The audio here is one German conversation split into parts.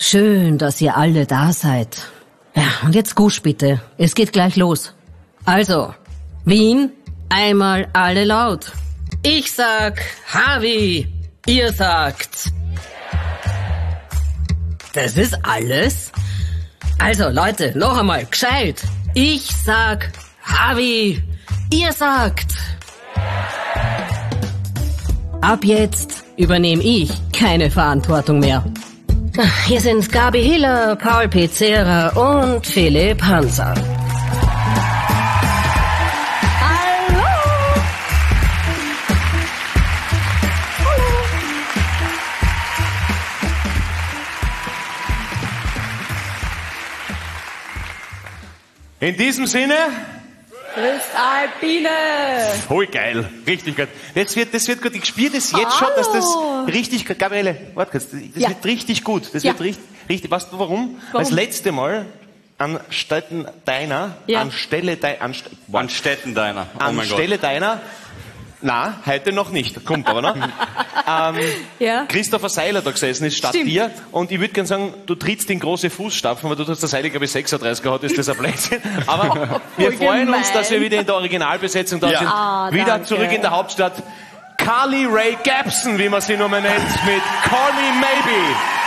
Schön, dass ihr alle da seid. Ja, und jetzt Gusch bitte. Es geht gleich los. Also, Wien, einmal alle laut. Ich sag Harvey, ihr sagt... Das ist alles? Also, Leute, noch einmal, gescheit. Ich sag Harvey, ihr sagt... Ab jetzt übernehme ich keine Verantwortung mehr. Hier sind Gabi Hiller, Paul Pizzera und Philipp Hanser. Hallo! In diesem Sinne... Grüß Alpine! Voll geil, richtig gut. Das wird gut. Ich spüre das jetzt schon, dass das richtig gut... Gabriele, warte kurz. Das wird richtig gut. Das wird richtig... Weißt du warum? Das letzte Mal anstelle deiner... Anstelle deiner... Na, heute noch nicht. Kommt aber noch. Christopher Seiler da gesessen ist statt dir. Und ich würde gerne sagen, du trittst in große Fußstapfen, weil du hast der Seiler, glaube ich, 36 gehabt, ist das ein Blödsinn. Aber wir freuen uns, dass wir wieder in der Originalbesetzung da sind. Wieder danke. Zurück in der Hauptstadt. Carly Rae Jepsen, wie man sie nur nennt, mit Call Me Maybe.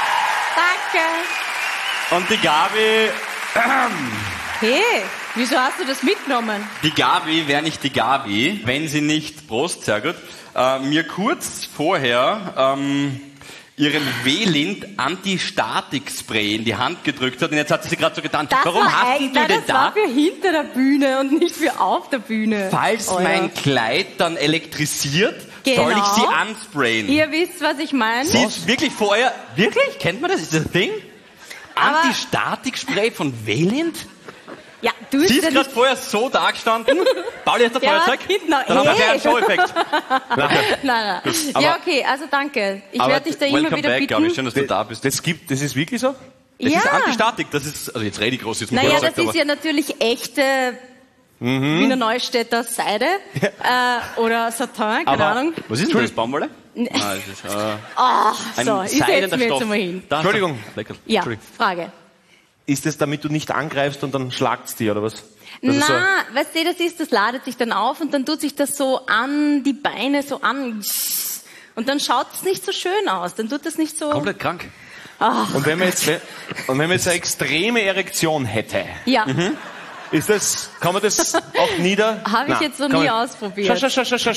Danke! Und die Gabi... Hey, wieso hast du das mitgenommen? Die Gabi wäre nicht die Gabi, wenn sie nicht, Prost, sehr gut, mir kurz vorher ihren Welint Anti-Statik-Spray in die Hand gedrückt hat und jetzt hat sie gerade so getan. Warum hast du denn das war für hinter der Bühne und nicht für auf der Bühne. Falls mein Kleid dann elektrisiert, soll ich sie ansprayen. Ihr wisst, was ich meine. Sie ist wirklich vorher... Wirklich? Kennt man das? Ist das ein Ding? Anti-Statik-Spray von Welint? Ja, du Sie ist gerade vorher so da gestanden. Pauli, hast du Feuerzeug? Dann haben wir gleich einen Show-Effekt. Nein. Ja, okay, also danke. Ich werde dich da immer wieder bitten. Gabi, schön, dass du da bist. Das ist wirklich so? Das ist Anti-Statik. Das ist, also jetzt rede ich groß, jetzt muss Naja, ich das ist ja natürlich echte Wiener Neustädter Seide oder Satin, keine Ahnung. Was ist denn das, Baumwolle? So, ein ich setze seidener mir Stoff. jetzt mal hin. Entschuldigung. Ja, Frage. Ist das, damit du nicht angreifst und dann schlagt's dir, oder was? Weißt du, das ladet sich dann auf und dann tut sich das so an die Beine so an. Und dann schaut's nicht so schön aus. Dann tut das nicht so... Komplett krank. Und wenn man jetzt eine extreme Erektion hätte, Ja. ist das, kann man das auch nieder? Habe ich jetzt noch nie ausprobiert. Schau. Herzlich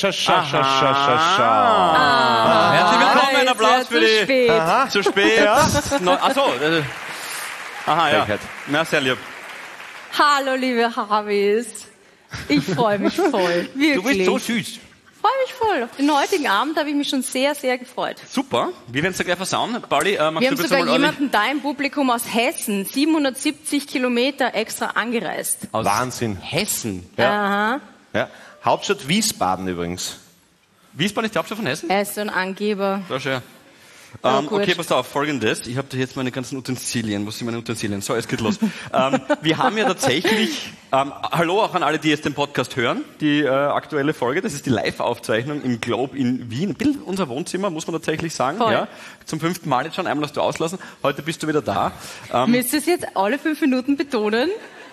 willkommen, ein Applaus für die... Spät. Zu spät. Achso. Aha, ja. Na, sehr lieb. Hallo, liebe Harveys. Ich freue mich voll. Wirklich. Du bist so süß. Freue mich voll. Auf den heutigen Abend habe ich mich schon sehr, sehr gefreut. Super. Wir werden es da gleich versauen. Pauli, magst Wir du haben bitte sogar mal jemanden da im Publikum aus Hessen, 770 Kilometer extra angereist. aus Wahnsinn. Hessen. Aha. Ja. Hauptstadt Wiesbaden übrigens. Wiesbaden ist die Hauptstadt von Hessen? Er ist so ein Angeber. Sehr schön. gut. Okay, pass auf, Folgendes. Ich habe da jetzt meine ganzen Utensilien. Wo sind meine Utensilien? So, es geht los. Wir haben ja tatsächlich, hallo auch an alle, die jetzt den Podcast hören, die aktuelle Folge. Das ist die Live-Aufzeichnung im Globe in Wien. Ein bisschen unser Wohnzimmer, muss man tatsächlich sagen. Voll. Ja, zum 5. Mal jetzt schon. Einmal hast du auslassen. Heute bist du wieder da. Müsst ihr es jetzt alle 5 Minuten betonen?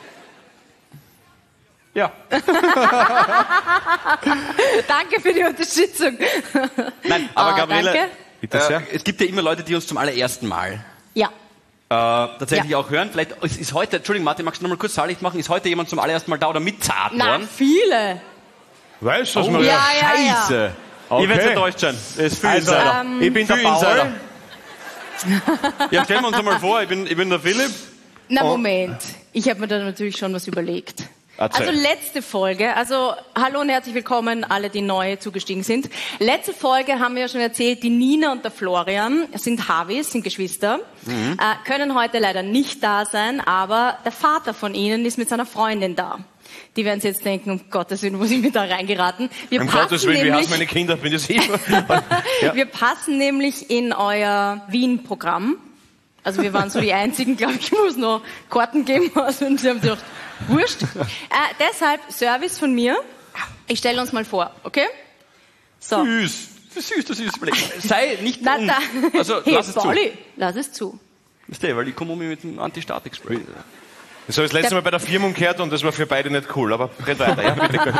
Ja. Danke für die Unterstützung. Nein, aber Gabriele, danke. Bitte sehr. es gibt ja immer Leute, die uns zum allerersten Mal Ja. tatsächlich auch hören. Vielleicht ist heute, Entschuldigung Martin, magst du noch mal kurz Saallicht machen? Ist heute jemand zum allerersten Mal da oder mitzart Na, worden? viele. Weißt du, was Oh, man ja. Scheiße. Okay. Ich werde enttäuscht sein. Es ist viel Also, Insider. ich bin der Viel Paul. Insider. Ja, stellen wir uns einmal vor, ich bin der Philipp. Na, Moment. Ich habe mir da natürlich schon was überlegt. Erzähl. Also letzte Folge, hallo und herzlich willkommen, alle, die neu zugestiegen sind. Letzte Folge haben wir ja schon erzählt, die Nina und der Florian sind Harveys, sind Geschwister, können heute leider nicht da sein, aber der Vater von ihnen ist mit seiner Freundin da. Die werden sich jetzt denken, um Gottes Willen, wo sind wir da reingeraten? Um Gottes Willen, wie heißen meine Kinder? Bin ich sicher? Ja. Wir passen nämlich in euer Wien-Programm. Also wir waren so die Einzigen, glaube ich, wo es noch Karten geben muss. Und sie haben gedacht, wurscht. Deshalb Service von mir. Ich stelle uns mal vor, okay? So. Süß, dass ich das überlege. Sei nicht Na, da. Also, Hey, lass es zu. Pauli, lass es zu. Wisst ihr, weil ich komme mit dem Anti-Statik-Spray. Das habe ich das letzte Mal bei der Firmung gehört und das war für beide nicht cool, aber red weiter. Ja, bitte.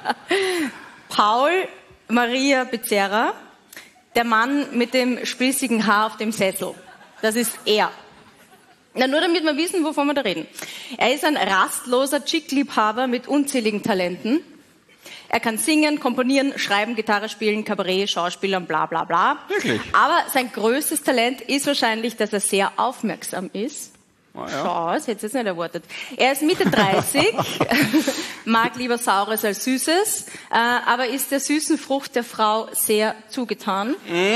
Paul Maria Becerra, der Mann mit dem spießigen Haar auf dem Sessel. Das ist er. Na, nur damit wir wissen, wovon wir da reden. Er ist ein rastloser Chick-Liebhaber mit unzähligen Talenten. Er kann singen, komponieren, schreiben, Gitarre spielen, Kabarett, Schauspielern, bla bla bla. Wirklich? Aber sein größtes Talent ist wahrscheinlich, dass er sehr aufmerksam ist. Oh, ja. Schau, das hätte ich jetzt nicht erwartet. Er ist Mitte 30, mag lieber Saures als Süßes, aber ist der süßen Frucht der Frau sehr zugetan.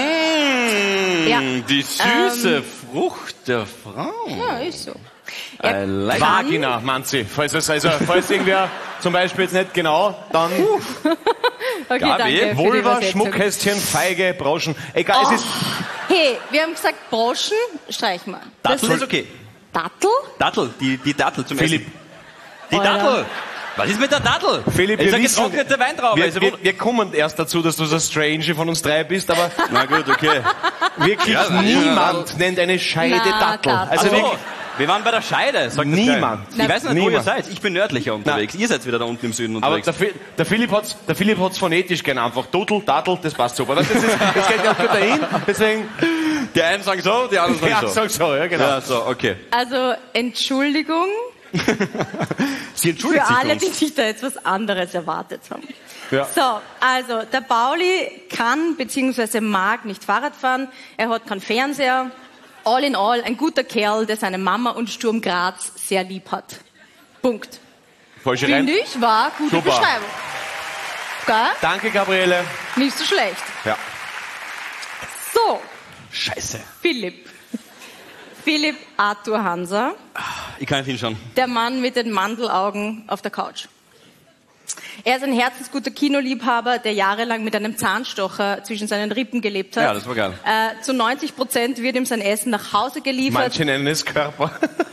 Ja. Die süße Frucht der Frau. Ja, ist so. Vagina, meint sie. Falls irgendwer zum Beispiel jetzt nicht genau, dann Okay, Gabi, danke für die Vulva, Übersetzung. Schmuckkästchen, Feige, Broschen. Egal, es ist... Hey, wir haben gesagt Broschen, streich mal. Dattel ist okay. Dattel? Dattel, die Dattel zum Philipp. Essen. Die Alter. Dattel. Was ist mit der Dattel? Philipp, ist wir eine wissen- getrocknete Weintraube. Wir kommen erst dazu, dass du der Strange von uns drei bist, aber Na gut, okay. wirklich Ja, niemand nennt eine Scheide Na, Dattel. Dattel. Also Also wirklich, wir waren bei der Scheide, sagt das Niemand. gleich. Ich weiß nicht, wo ihr Niemand. seid. Ich bin nördlicher unterwegs. Ihr seid wieder da unten im Süden aber unterwegs. der Philipp hat's phonetisch gern einfach. Dudel, Dattel, das passt super. Das geht ja gut dahin, deswegen... Die einen sagen so, die anderen sagen Ja, so. sag so, ja genau. Ja, so, okay. Also, Entschuldigung Sie entschuldigt für sich alle, uns. die sich da jetzt was anderes erwartet haben. Ja. So, also, der Pauli kann bzw. mag nicht Fahrrad fahren, er hat keinen Fernseher. All in all, ein guter Kerl, der seine Mama und Sturm Graz sehr lieb hat. Punkt. Falsche Reim. Finde ich, war gute Super. Beschreibung. Gell? Danke, Gabriele. Nicht so schlecht. Ja. So, Scheiße. Philipp Arthur Hanser, Ich kann nicht hinschauen. der Mann mit den Mandelaugen auf der Couch. Er ist ein herzensguter Kinoliebhaber, der jahrelang mit einem Zahnstocher zwischen seinen Rippen gelebt hat. Ja, das war geil. Zu 90% wird ihm sein Essen nach Hause geliefert. Manche nennen es Körper.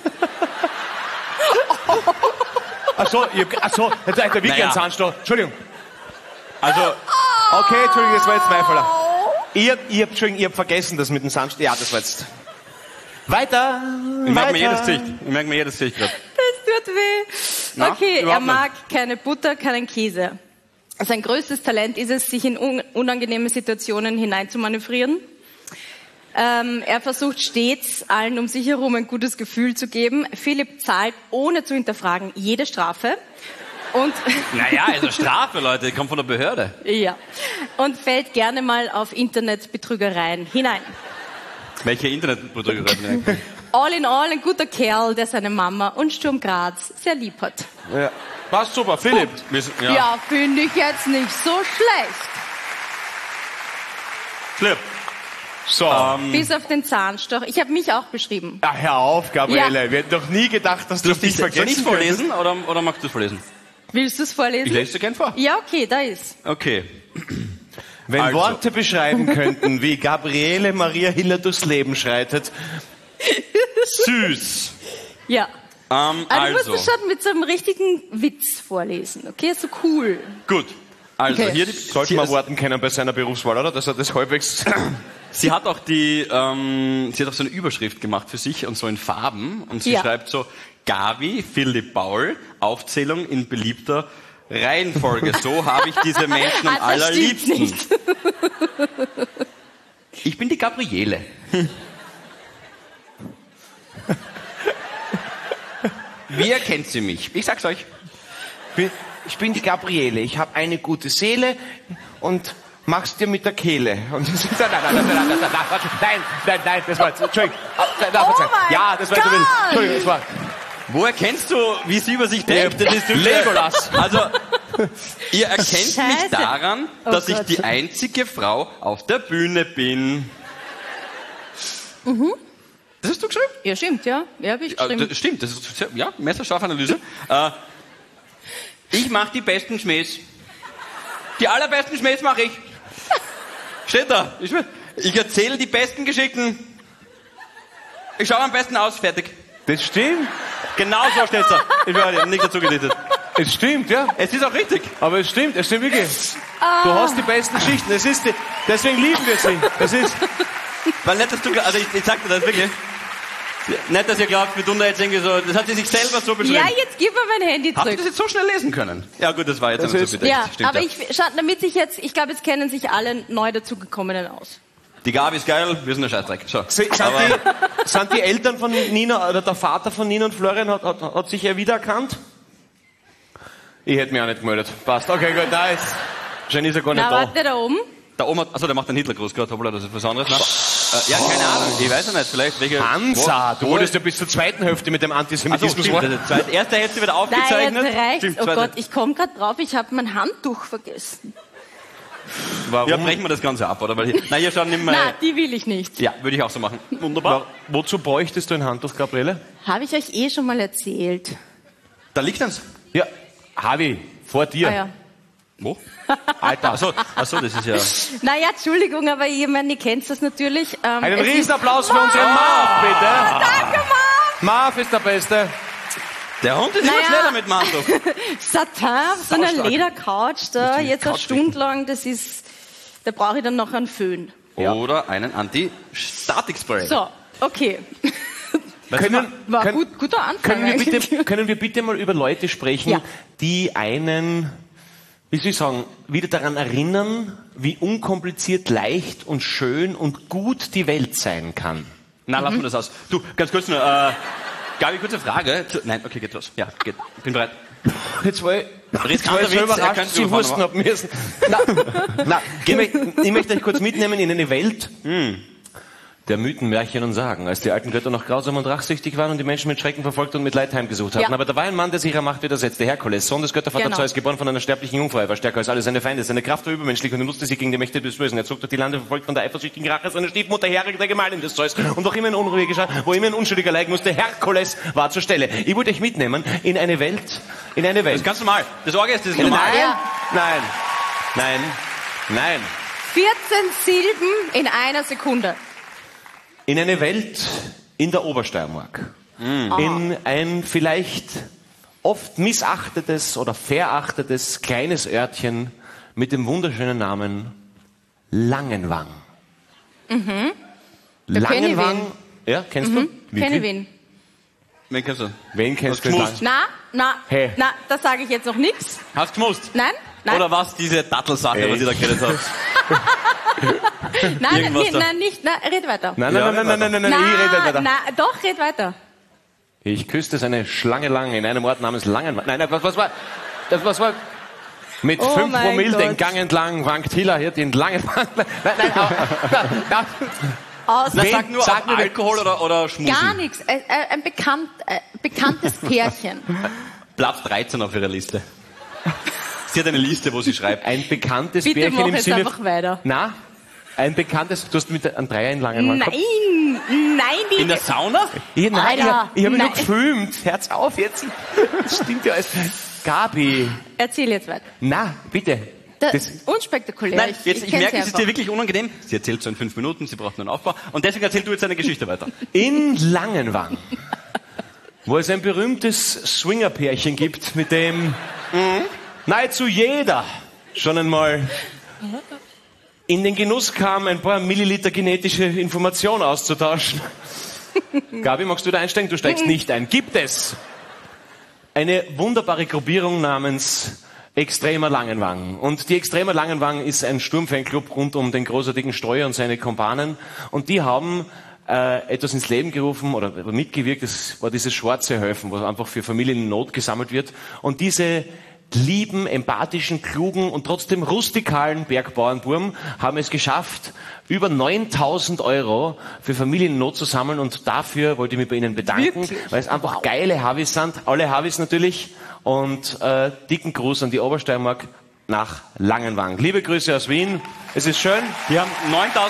Ach so, jetzt hat er wirklich Naja. einen Zahnstocher. Entschuldigung. Also, Okay, Entschuldigung, das war jetzt mein Fehler. Ich hab vergessen, das mit dem Zahnstocher. Ja, das war jetzt... Weiter! ich merke mir weiter. jedes Gesicht gerade. Das tut weh. Na, Okay, er überhaupt mag keine Butter, keinen Käse. Sein größtes Talent ist es, sich in unangenehme Situationen hineinzumanövrieren. Er versucht stets, allen um sich herum ein gutes Gefühl zu geben. Philipp zahlt, ohne zu hinterfragen, jede Strafe. Und, Naja, also Strafe, Leute, kommt von der Behörde. ja, und fällt gerne mal auf Internetbetrügereien hinein. Welche Internetbetrügereien eigentlich? All in all ein guter Kerl, der seine Mama und Sturm Graz sehr lieb hat. Ja. Passt super, Philipp. Ja, finde ich jetzt nicht so schlecht. Philipp. So. Bis auf den Zahnstocher. Ich habe mich auch beschrieben. Ja, hör auf, Gabriele. Ja. Wir hätten doch nie gedacht, dass du dich Soll vergessen ich vorlesen oder magst du es vorlesen? Willst du es vorlesen? Ich lese dir gern vor. Ja, okay, da ist. Okay. Wenn Also. Worte beschreiben könnten, wie Gabriele Maria Hiller durchs Leben schreitet. Süß. Ja. Aber du musst Also, es schon mit so einem richtigen Witz vorlesen, okay? So cool. gut. Also, Okay. hier Sollte man warten können bei seiner Berufswahl, oder? Dass er das halbwegs... Sie hat auch sie hat auch so eine Überschrift gemacht für sich und so in Farben und sie Ja. schreibt so Gabi, Philipp Paul, Aufzählung in beliebter Reihenfolge. So habe ich diese Menschen am Ah, das stimmt allerliebsten. nicht. Ich bin die Gabriele. Wie erkennt sie mich? Ich sag's euch. Ich bin die Gabriele. Ich habe eine gute Seele und mach's dir mit der Kehle. Und das ist, nein, das war jetzt, Entschuldigung. Ja, das war jetzt, Entschuldigung, das war... Wo erkennst du, wie sie über sich denkt? Das ist Legolas. Also, ihr erkennt Scheiße. mich daran, Oh dass ich Gott. die einzige Frau auf der Bühne bin. Das hast du geschrieben? Ja, stimmt, ja. Ja, habe ich geschrieben. Das stimmt, das ist sehr, ja, messerscharfe Analyse. Ich mache die besten Schmähs. Die allerbesten Schmähs mache ich. Steht da. Ich erzähle die besten Geschichten. Ich schaue am besten aus, fertig. Das stimmt. Genau so steht's da. Ich habe nicht dazu gedichtet. Es stimmt, ja. Es ist auch richtig. Aber es stimmt wirklich. Du hast die besten Schichten. Deswegen lieben wir sie. Das ist... Weil nicht, dass du, also ich sag dir das wirklich. Nicht, dass ihr glaubt, wir tun da jetzt irgendwie so, das hat sie sich selber so beschrieben. Ja, jetzt gib mir mein Handy zurück. Hast du das jetzt so schnell lesen können? Ja gut, das war jetzt so bedeckt. Ja, stimmt, aber ich glaube, jetzt kennen sich alle neu dazugekommenen aus. Die Gabi ist geil, wir sind der Scheißdreck. So. Sind die Eltern von Nina, oder der Vater von Nina und Florian, hat sich er wiedererkannt? Ich hätte mich auch nicht gemeldet. Passt, okay, gut, da ist, wahrscheinlich ist er gar nicht da. Warte, da oben. Da oben hat, der macht einen Hitlergruß gerade, hoppla, das ist was anderes. Ja, keine Ahnung, ich weiß ja nicht, vielleicht welche... Hansa, du wolltest ja bis zur zweiten Hälfte mit dem Antisemitismus machen. Die erste Hälfte wird aufgezeichnet. Nein, jetzt reicht's. Oh Gott, ich komme gerade drauf, ich habe mein Handtuch vergessen. Warum? Ja, brechen wir das Ganze ab, oder? Nein, hier schauen nicht mehr... Nein, die will ich nicht. Ja, würde ich auch so machen. Wunderbar. Wozu bräuchtest du ein Handtuch, Gabriele? Habe ich euch schon mal erzählt. Da liegt eins. Ja, Havi, vor dir. Ah, ja. Wo? Alter. Achso, das ist ja... Naja, Entschuldigung, aber ihr kennt das natürlich. Einen Riesenapplaus für unseren Marv, bitte. Danke, Marv. Marv ist der Beste. Der Hund ist immer schneller mit dem Handtuch. Satin, so eine Ledercouch da, jetzt eine Stunde lang, da brauche ich dann noch einen Föhn. Oder einen Anti-Statik-Spray. So, okay. Guter Anfang. Können wir bitte mal über Leute sprechen, die einen, wie soll ich sagen, wieder daran erinnern, wie unkompliziert, leicht und schön und gut die Welt sein kann? Na, lassen wir das aus. Du, ganz kurz nur, Gabi, kurze Frage. Nein, okay, geht los. Ja, geht. Ich bin bereit. Jetzt war ich so überrascht, Sie husten ab mir. Ich möchte euch kurz mitnehmen in eine Welt der Mythen, Märchen und Sagen, als die alten Götter noch grausam und rachsüchtig waren und die Menschen mit Schrecken verfolgt und mit Leid heimgesucht hatten. Ja. Aber da war ein Mann, der sich ihrer Macht widersetzte, Herkules, Sohn des Göttervaters Zeus, geboren von einer sterblichen Jungfrau. Er war stärker als alle seine Feinde. Seine Kraft war übermenschlich und er musste sich gegen die Mächte des Bösen. Er zog durch die Lande, verfolgt von der eifersüchtigen Rache seiner Stiefmutter Hera, der Gemahlin des Zeus. Und wo immer in Unruhe geschah, wo immer ein Unschuldiger leiden musste, Herkules war zur Stelle. Ich wollte euch mitnehmen in eine Welt. Das ist ganz normal. Das Orgel ist normal. Nein. 14 Silben in einer Sekunde. In eine Welt in der Obersteiermark. In ein vielleicht oft missachtetes oder verachtetes kleines Örtchen mit dem wunderschönen Namen Langenwang. Langenwang. Ja, kennst du? Kenne wen. Wen kennst du? Wen kennst du? Na, das sage ich jetzt noch nichts. Hast du gemusst? Nein. Oder was diese Dattelsache, was ich da geredet habe? Nein, red weiter. Nein, ich rede weiter. Doch, red weiter. Ich küsste seine Schlange lang in einem Ort namens Langenwang. Nein, was war? Mit 5 Promille den Gang entlang wankt Hiller hier den Langenwang. Nein. Sag nur Alkohol oder Schmusen. Gar nichts. Ein bekanntes Pärchen. Platz 13 auf ihrer Liste. Sie hat eine Liste, wo sie schreibt. Ein bekanntes Bitte Pärchen im Sinne... einfach weiter. Na? Ein bekanntes... Du hast mit einem Dreier in Langenwang gehabt? Nein. In der Sauna? Ich habe mich nur gefilmt. Herz auf jetzt. Das stimmt ja alles. Gabi. Erzähl jetzt weiter. Na, bitte. Das unspektakulär. Nein, ich merke, es ist dir wirklich unangenehm. Sie erzählt so in 5 Minuten, sie braucht nur einen Aufbau. Und deswegen erzähl du jetzt eine Geschichte weiter. In Langenwang, wo es ein berühmtes Swingerpärchen gibt, mit dem nahezu jeder schon einmal in den Genuss kam, ein paar Milliliter genetische Information auszutauschen. Gabi, magst du da einsteigen? Du steigst nicht ein. Gibt es eine wunderbare Gruppierung namens Extremer Langenwang. Und die Extremer Langenwang ist ein Sturmfanclub rund um den großartigen Steuer und seine Kumpanen. Und die haben etwas ins Leben gerufen oder mitgewirkt. Das war dieses schwarze Helfen, was einfach für Familien in Not gesammelt wird. Und diese lieben, empathischen, klugen und trotzdem rustikalen Bergbauernburm haben es geschafft, über 9.000 € für Familien in Not zu sammeln. Und dafür wollte ich mich bei Ihnen bedanken, weil es einfach geile Havis sind. Alle Havis natürlich. Und dicken Gruß an die Obersteiermark nach Langenwang. Liebe Grüße aus Wien. Es ist schön. Wir haben 9.000 €.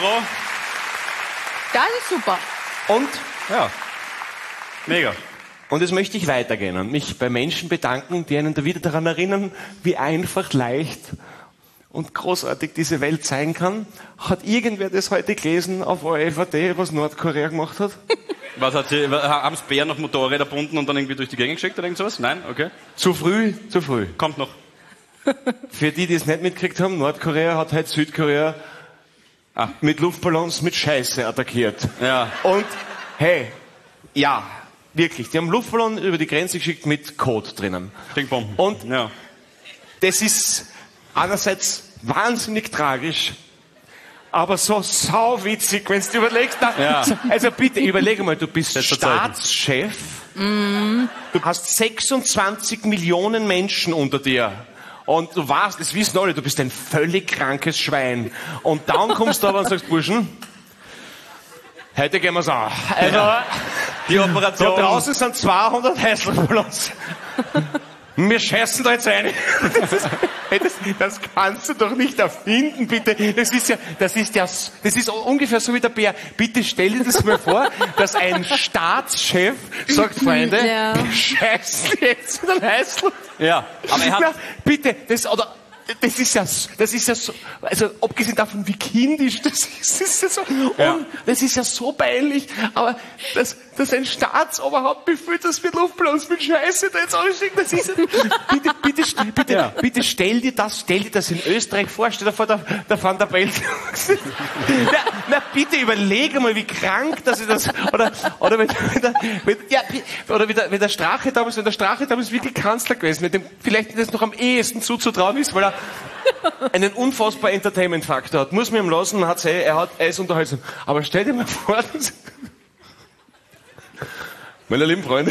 Das ist super. Und? Ja. Mega. Und das möchte ich weitergehen und mich bei Menschen bedanken, die einen da wieder daran erinnern, wie einfach, leicht und großartig diese Welt sein kann. Hat irgendwer das heute gelesen auf ORF.at, was Nordkorea gemacht hat? Was hat sie, haben sie Bären auf Motorräder gebunden und dann irgendwie durch die Gegend geschickt oder irgend sowas? Nein? Okay. Zu früh. Kommt noch. Für die es nicht mitgekriegt haben, Nordkorea hat heute Südkorea mit Luftballons mit Scheiße attackiert. Ja. Und, hey, Ja, wirklich. Die haben Luftballon über die Grenze geschickt mit Code drinnen. Und das ist einerseits wahnsinnig tragisch, aber so sauwitzig, wenn du überlegst. Also bitte, überlege mal, du bist Staatschef, du hast 26 Millionen Menschen unter dir. Und du weißt, das wissen alle, du bist ein völlig krankes Schwein. Und dann kommst du aber und sagst, Burschen, heute gehen wir's an. Also, die Operation. Da draußen sind 200 Heißluftballons. Wir scheißen da jetzt rein. Das kannst du doch nicht erfinden, bitte. Das ist ungefähr so wie der Bär. Bitte stell dir das mal vor, dass ein Staatschef sagt, Freunde, wir scheißen jetzt in den Heißluft. Ja, aber er hat... Bitte, das ist ja so, also abgesehen davon, wie kindisch das ist ja so, und das ist ja so peinlich, aber dass ein Staatsoberhaupt befühlt, dass wir Luftballons mit Scheiße da jetzt ausschicken, das ist bitte stell dir das in Österreich vor, stell dir vor, der Van der Belt. na, bitte überlege mal, wie krank das ist, oder wenn der Strache damals wirklich Kanzler gewesen, mit dem vielleicht das noch am ehesten zuzutrauen ist, weil er einen unfassbar Entertainment-Faktor hat. Muss man ihm lassen, er ist unterhaltsam. Aber stell dir mal vor, meine lieben Freunde,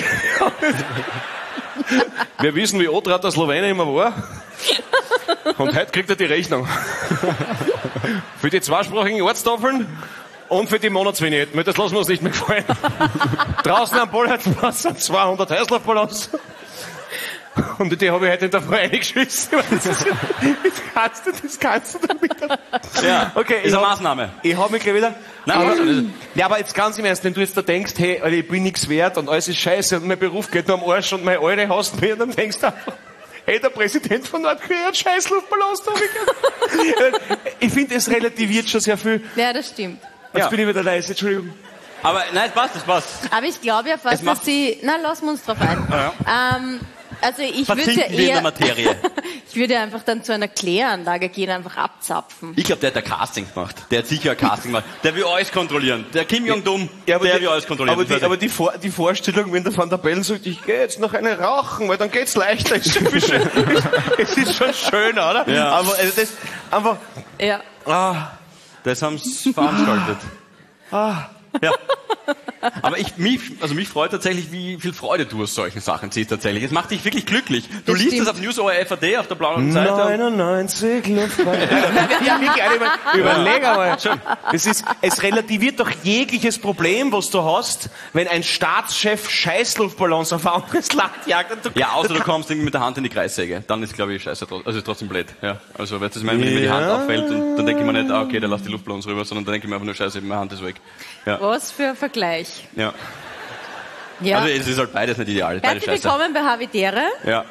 wir wissen, wie Odrat der Slowene immer war. Und heute kriegt er die Rechnung. Für die zweisprachigen Ortstafeln und für die Monatsvignetten. Das lassen wir uns nicht mehr gefallen. Draußen am Bolheitsplatz sind 200 Heißluftballons. Und die habe ich heute in der Früh reingeschissen. Das kannst du damit. Ja, okay, ist eine Maßnahme. Ich habe mich gleich wieder... aber jetzt ganz im Ernst, wenn du jetzt da denkst, hey, Alter, ich bin nichts wert und alles ist scheiße und mein Beruf geht nur am Arsch und meine Eure hasst mich, und dann denkst du einfach, hey, der Präsident von Nordkorea hat Scheißluftballons da. Ich finde, es relativiert schon sehr viel. Ja, das stimmt. Jetzt bin ich wieder leise, Entschuldigung. Aber nein, es passt. Aber ich glaube ja fast, dass sie... Na, lassen wir uns drauf ein. Also ich würde ja in der Materie. Ich würde einfach dann zu einer Kläranlage gehen, einfach abzapfen. Ich glaube, der hat ein Casting gemacht. Der hat sicher ein Casting gemacht. Der will alles kontrollieren. Der Kim Jong-un, der will alles kontrollieren. Aber die Vorstellung, wenn der Van der Bellen sagt, ich gehe jetzt noch eine rauchen, weil dann geht's leichter. Es ist schon schöner, oder? Ja. Aber das einfach... Ja. Das haben sie veranstaltet. Ja. Aber mich freut tatsächlich, wie viel Freude du aus solchen Sachen ziehst tatsächlich. Es macht dich wirklich glücklich. Du das liest stimmt. das auf News ORF.at auf der blauen Seite. 99 Luftballons. Überleg einmal. Es relativiert doch jegliches Problem, was du hast, wenn ein Staatschef Scheißluftballons auf ein anderes Land jagt. Außer du kommst irgendwie mit der Hand in die Kreissäge. Dann ist, glaube ich, scheiße. Also ist trotzdem blöd. Ja. Also, wenn mir die Hand auffällt, und dann denke ich mir nicht, okay, dann lass die Luftballons rüber, sondern dann denke ich mir einfach nur, scheiße, meine Hand ist weg. Ja. Was für ein Vergleich. Ja. Ja. Also es ist halt beides nicht ideal. Herzlich willkommen bei Havidere. Ja.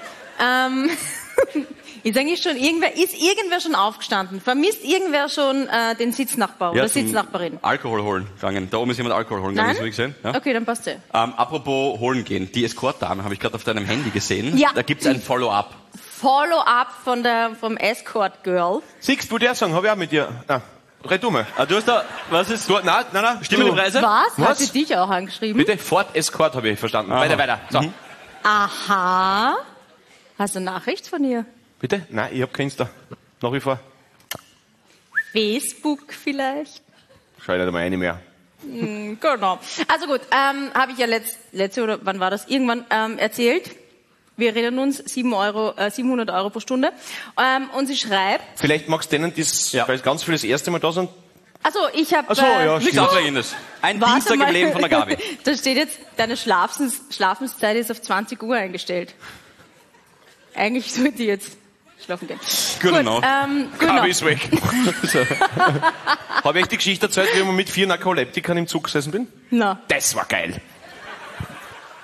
Ist irgendwer schon aufgestanden? Vermisst irgendwer schon den Sitznachbar oder Sitznachbarin? Alkohol holen gegangen. Da oben ist jemand Alkohol holen gegangen. Hast du gesehen? Ja? Okay, dann passt apropos holen gehen. Die Escort-Dame habe ich gerade auf deinem Handy gesehen. Ja. Da gibt's ein Follow-up. Follow-up vom Escort-Girl. Siehst du, der Song habe ich auch mit dir. Red du mal. Du hast da, was ist? Nein. Stimmen die Preise? Was? Hat sie dich auch angeschrieben? Bitte, Ford Escort habe ich verstanden. Weiter. So. Aha. Hast du eine Nachricht von ihr? Bitte? Nein, ich habe kein Insta. Nach wie vor. Facebook vielleicht? Schau ich nicht einmal eine mehr. Genau. Also gut, habe ich ja letzte oder wann war das? Irgendwann erzählt. Wir reden uns 700 Euro pro Stunde. Und sie schreibt... Vielleicht magst du denen weil ganz viele das erste Mal da sind. Also ich habe... nichts Aufregendes. Ein Dienstag im Leben von der Gabi. Da steht jetzt, deine Schlafenszeit ist auf 20 Uhr eingestellt. Eigentlich sollte ich jetzt schlafen gehen. Genau. Gabi ist weg. Habe ich die Geschichte erzählt, wie ich mit 4 Narkoleptikern im Zug gesessen bin? Na. Das war geil.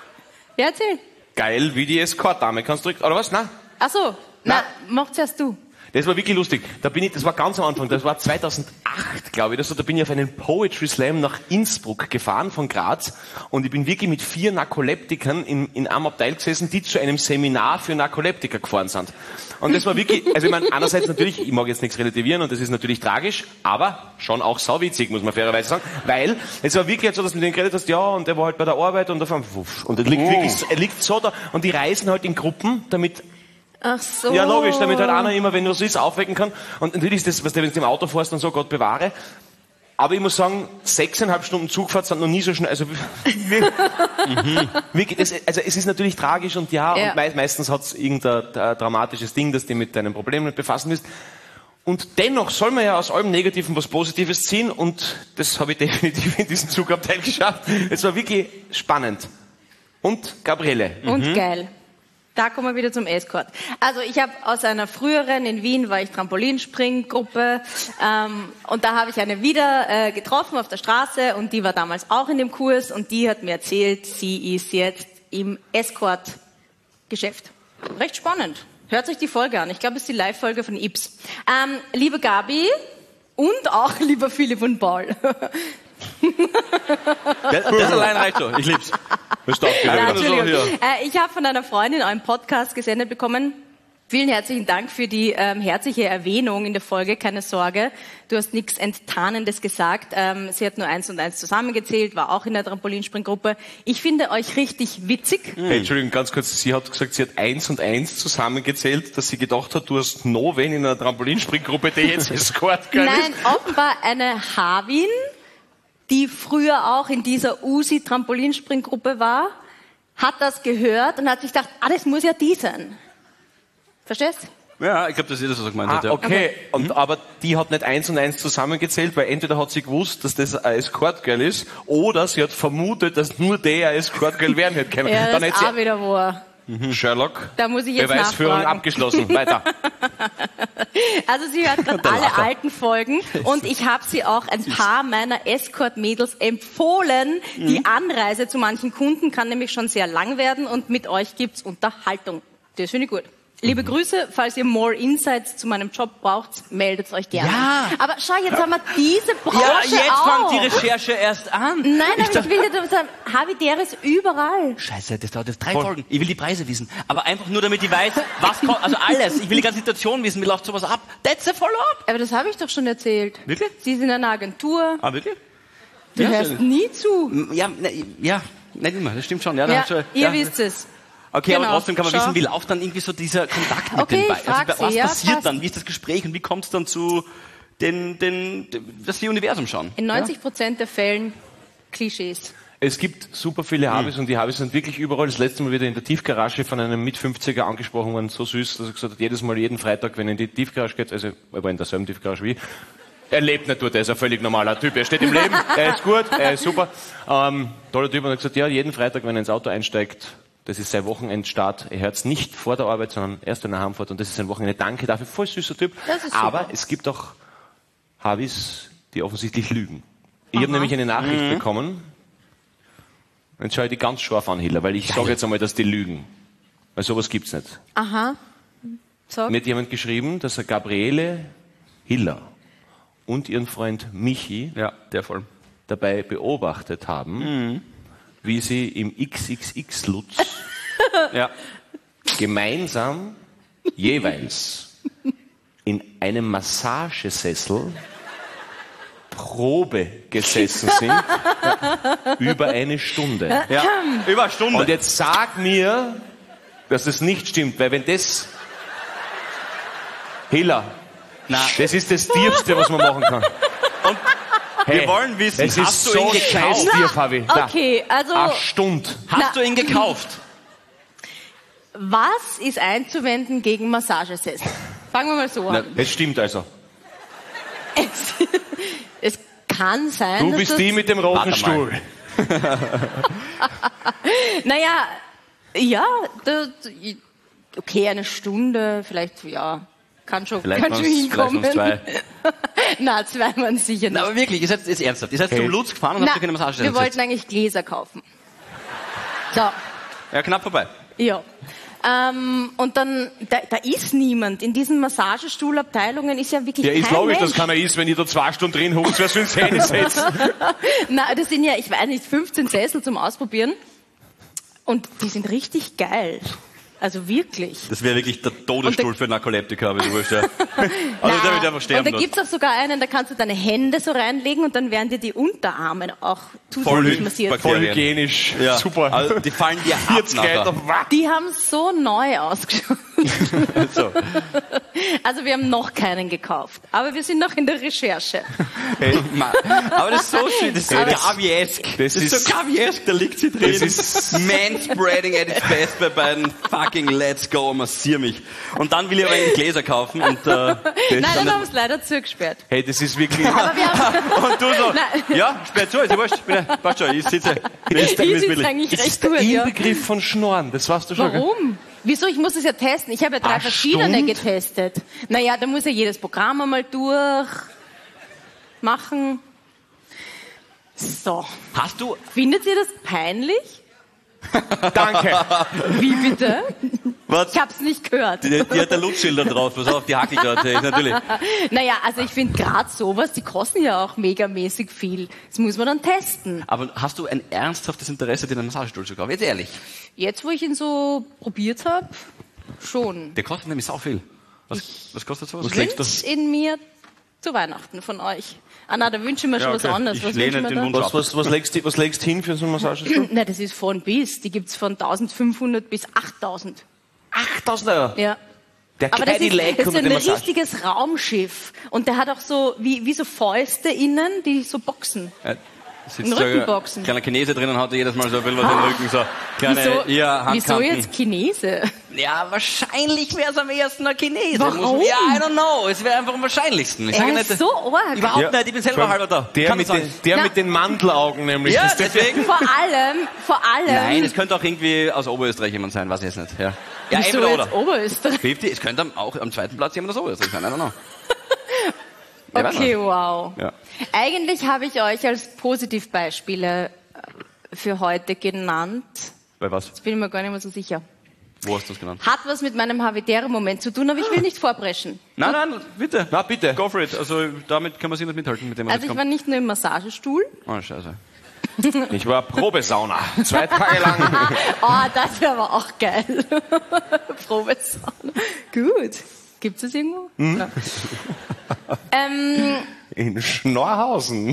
Ja, erzähl. Geil wie die Escort-Dame. Kannst du... Oder was? Nein. Ach so. Na, mach zuerst du. Das war wirklich lustig. Das war ganz am Anfang, das war 2008, glaube ich. Da bin ich auf einen Poetry Slam nach Innsbruck gefahren von Graz und ich bin wirklich mit 4 Narkoleptikern in einem Abteil gesessen, die zu einem Seminar für Narkoleptiker gefahren sind. Und das war wirklich, also ich meine, einerseits natürlich, ich mag jetzt nichts relativieren und das ist natürlich tragisch, aber schon auch sauwitzig, muss man fairerweise sagen, weil es war wirklich so, dass du mit denen geredet hast, ja, und der war halt bei der Arbeit und auf einmal, wuff, und er liegt so da und die reisen halt in Gruppen, damit. Ach so. Ja, logisch, damit halt einer immer, wenn was ist, aufwecken kann. Und natürlich ist das, was du, wenn du im Auto fährst und so, Gott bewahre. Aber ich muss sagen, 6,5 Stunden Zugfahrt sind noch nie so schnell, also, wirklich, also es ist natürlich tragisch und und meistens hat es irgendein dramatisches Ding, das dich mit deinen Problemen befassen willst. Und dennoch soll man ja aus allem Negativen was Positives ziehen und das habe ich definitiv in diesem Zugabteil geschafft. Es war wirklich spannend. Und Gabriele. Und geil. Da kommen wir wieder zum Escort. Also ich habe aus einer früheren, in Wien war ich Trampolinspringgruppe und da habe ich eine wieder getroffen auf der Straße und die war damals auch in dem Kurs und die hat mir erzählt, sie ist jetzt im Escort-Geschäft. Recht spannend. Hört euch die Folge an. Ich glaube, es ist die Live-Folge von Ips. Liebe Gabi und auch lieber Philipp und Paul. Das allein reicht so. Ich lieb's. Ich habe von einer Freundin einen Podcast gesendet bekommen. Vielen herzlichen Dank für die herzliche Erwähnung in der Folge. Keine Sorge, du hast nichts Enttarnendes gesagt. Sie hat nur 1 und 1 zusammengezählt, war auch in der Trampolinspringgruppe. Ich finde euch richtig witzig. Hey, Entschuldigung, ganz kurz. Sie hat gesagt, sie hat 1 und 1 zusammengezählt, dass sie gedacht hat, du hast noch wen in einer Trampolinspringgruppe, der jetzt Escort ist. Nein, offenbar eine Havin, die früher auch in dieser USI-Trampolinspringgruppe war, hat das gehört und hat sich gedacht, das muss ja die sein. Verstehst? Ja, ich glaube, das ist das, was er gemeint hat. Ja. Okay. Und, aber die hat nicht 1 und 1 zusammengezählt, weil entweder hat sie gewusst, dass das ein Escort-Girl ist, oder sie hat vermutet, dass nur der ein Escort-Girl werden hätte können. Ja, dann das ist auch wieder wahr. Sherlock. Da muss ich jetzt Beweisführung nachfragen. abgeschlossen. Weiter. Also sie hört gerade alle alten Folgen und ich habe sie auch ein paar meiner Escort-Mädels empfohlen. Die Anreise zu manchen Kunden kann nämlich schon sehr lang werden und mit euch gibt's Unterhaltung. Das finde ich gut. Liebe Grüße, falls ihr more Insights zu meinem Job braucht, meldet euch gerne. Ja. Aber schau, jetzt haben wir diese Branche Ja, jetzt auch. fängt die Recherche erst an. Nein, ich will dir nur sagen, Havidere ist überall. Scheiße, das dauert jetzt 3 Folgen. Ich will die Preise wissen. Aber einfach nur, damit ich weiß, was kommt, also alles. Ich will die ganze Situation wissen, wie läuft sowas ab. That's a Follow-up. Aber das habe ich doch schon erzählt. Wirklich? Sie sind in einer Agentur. Ah, wirklich? Du hörst nie zu. Ja, nicht immer, das stimmt schon. Ja, Ja, ihr wisst es. Okay, Genau. aber trotzdem kann man Schau. wissen, wie läuft dann irgendwie so dieser Kontakt mit Okay, den ich beiden? frag Also, was sie, ja, passiert passt. dann? Wie ist das Gespräch und wie kommt es dann zu dass sie Universum schauen? In 90% der Fällen Klischees. Es gibt super viele Habis und die Habis sind wirklich überall. Das letzte Mal wieder in der Tiefgarage von einem Mit-50er angesprochen worden, so süß, dass er gesagt hat, jedes Mal, jeden Freitag, wenn er in die Tiefgarage geht, also er war in derselben Tiefgarage wie ich, er lebt nicht dort, er ist ein völlig normaler Typ, er steht im Leben, er ist gut, er ist super. Toller Typ und er hat gesagt, ja, jeden Freitag, wenn er ins Auto einsteigt, das ist sein Wochenendstart. Er hört es nicht vor der Arbeit, sondern erst wenn er heimfährt. Und das ist sein Wochenende. Danke dafür. Voll süßer Typ. Das ist super. Aber es gibt auch Habis, die offensichtlich lügen. Ich habe nämlich eine Nachricht bekommen. Jetzt schaue ich die ganz scharf an, Hiller, weil ich sage jetzt einmal, dass die lügen. Weil sowas gibt's nicht. Aha. So. Mir hat jemand geschrieben, dass er Gabriele Hiller und ihren Freund Michi Ja, der voll. dabei beobachtet haben, wie sie im XXX-Lutz gemeinsam jeweils in einem Massagesessel Probe gesessen sind über eine Stunde. Ja, über eine Stunde. Und jetzt sag mir, dass es nicht stimmt, weil wenn das Hiller, das ist das Tiefste, was man machen kann. Und wir wollen wissen, Es hast ist du ihn so gekauft? scheiß dir, Fabi. Okay, also Eine Stunde. Hast du ihn gekauft? was ist einzuwenden gegen Massagesessel? Fangen wir mal so an. Es stimmt also. Es kann sein, Du dass bist das, die mit dem roten Warte Stuhl. Naja, ja, okay, eine Stunde, vielleicht, ja, kann schon hinkommen. Vielleicht 2. Na, 2 waren sicher nicht. Na, aber wirklich, ihr seid jetzt ernsthaft. Ihr seid zum Lutz gefahren und habt euch eine Massage wir wollten eigentlich Gläser kaufen. So, Ja, knapp vorbei. ja. Und dann, da ist niemand. In diesen Massagestuhlabteilungen ist ja wirklich kein ist logisch, Mensch. dass keiner ist, wenn ich da 2 Stunden drin hocke, wer soll ins Handy setzen? Na, das sind ja, ich weiß nicht, 15 Sessel zum Ausprobieren. Und die sind richtig geil. Also wirklich. Das wäre wirklich der Todesstuhl für Narkoleptiker, aber du wurscht, ja. Also da wird einfach sterben. Und da gibt's auch sogar einen, da kannst du deine Hände so reinlegen und dann werden dir die Unterarme auch zusätzlich massiert. Voll hygienisch. Ja. Super. Also die fallen dir ab nachher. Die haben so neu ausgeschaut. So. Also wir haben noch keinen gekauft. Aber wir sind noch in der Recherche. Hey, Mann. Aber das ist so schön, das ist so Gavi-esque. Das ist so Gavi-esque, da liegt sie drin. Das ist Manspreading at its best bei beiden fucking Let's Go, massier mich. Und dann will ich aber einen Gläser kaufen und Nein, dann haben wir es leider zugesperrt. Hey, das ist wirklich... Aber wir haben und du so, ja, sperr zu, ist ja wurscht. Passt schon, ich sitze. ich sitze eigentlich Das recht ist der gut, ja. Inbegriff von Schnorren, das weißt du schon. Warum? Wieso? Ich muss es ja testen. Ich habe ja 3 verschiedene getestet. Naja, da muss ja jedes Programm einmal durchmachen. So. Hast du... Findet ihr das peinlich? Danke. Wie bitte? Was? Ich hab's nicht gehört. Die hat der Lutzschilder drauf, pass auf, die hackelt dort, natürlich. Naja, also ich finde gerade sowas, die kosten ja auch megamäßig viel. Das muss man dann testen. Aber hast du ein ernsthaftes Interesse, dir einen Massagestuhl zu kaufen? Jetzt ehrlich. Jetzt, wo ich ihn so probiert habe, schon. Der kostet nämlich sau viel. Was kostet sowas? Was legst du? Wünsch in mir zu Weihnachten von euch. Ah nein, da wünsche ich mir schon was anderes. Ich Was lehne wünschen wir den da? Wunsch ab. Was legst du hin für so einen Massagestuhl? Nein, das ist von bis. Die gibt's von 1.500 bis 8.000. 8.000 €. Ja. Der Aber das ist Cadillac so unter ein dem Massage. richtiges Raumschiff. Und der hat auch so, wie so Fäuste innen, die so boxen. Sitzt Rückenboxen. ein kleiner Chinese drinnen, hat jedes Mal so ein bisschen was im Rücken, so kleine Handkanten. Wieso jetzt Chinese? Ja, wahrscheinlich wäre es am ehesten ein Chinese. Warum? Ja, I don't know. Es wäre einfach am wahrscheinlichsten. Ich sage Er nicht, ist so arg. überhaupt nicht, ich bin selber halber da. Der Kann mit man sagen. den Mandelaugen nämlich. Ja, Das ist der- deswegen. Vor allem. Nein, es könnte auch irgendwie aus Oberösterreich jemand sein, weiß ich jetzt nicht. Ja, Wieso entweder jetzt oder. Oberösterreich? 50, es könnte auch am zweiten Platz jemand aus Oberösterreich sein, I don't know. Ja, weiß Okay, man. wow. Ja. Eigentlich habe ich euch als Positivbeispiele für heute genannt. Bei was? Jetzt bin ich mir gar nicht mehr so sicher. Wo hast du es genannt? Hat was mit meinem Habitäre-Moment zu tun, aber ich will nicht vorpreschen. Nein, bitte. Na, bitte. Go for it. Also damit kann man sich nicht mithalten mit dem, was Also jetzt ich war nicht nur im Massagestuhl. kommt. Oh, scheiße. Ich war Probesauna. 2 Tage lang. Oh, das wäre aber auch geil. Probesauna. Gut. Gibt's das irgendwo? Ja. In Schnorrhausen.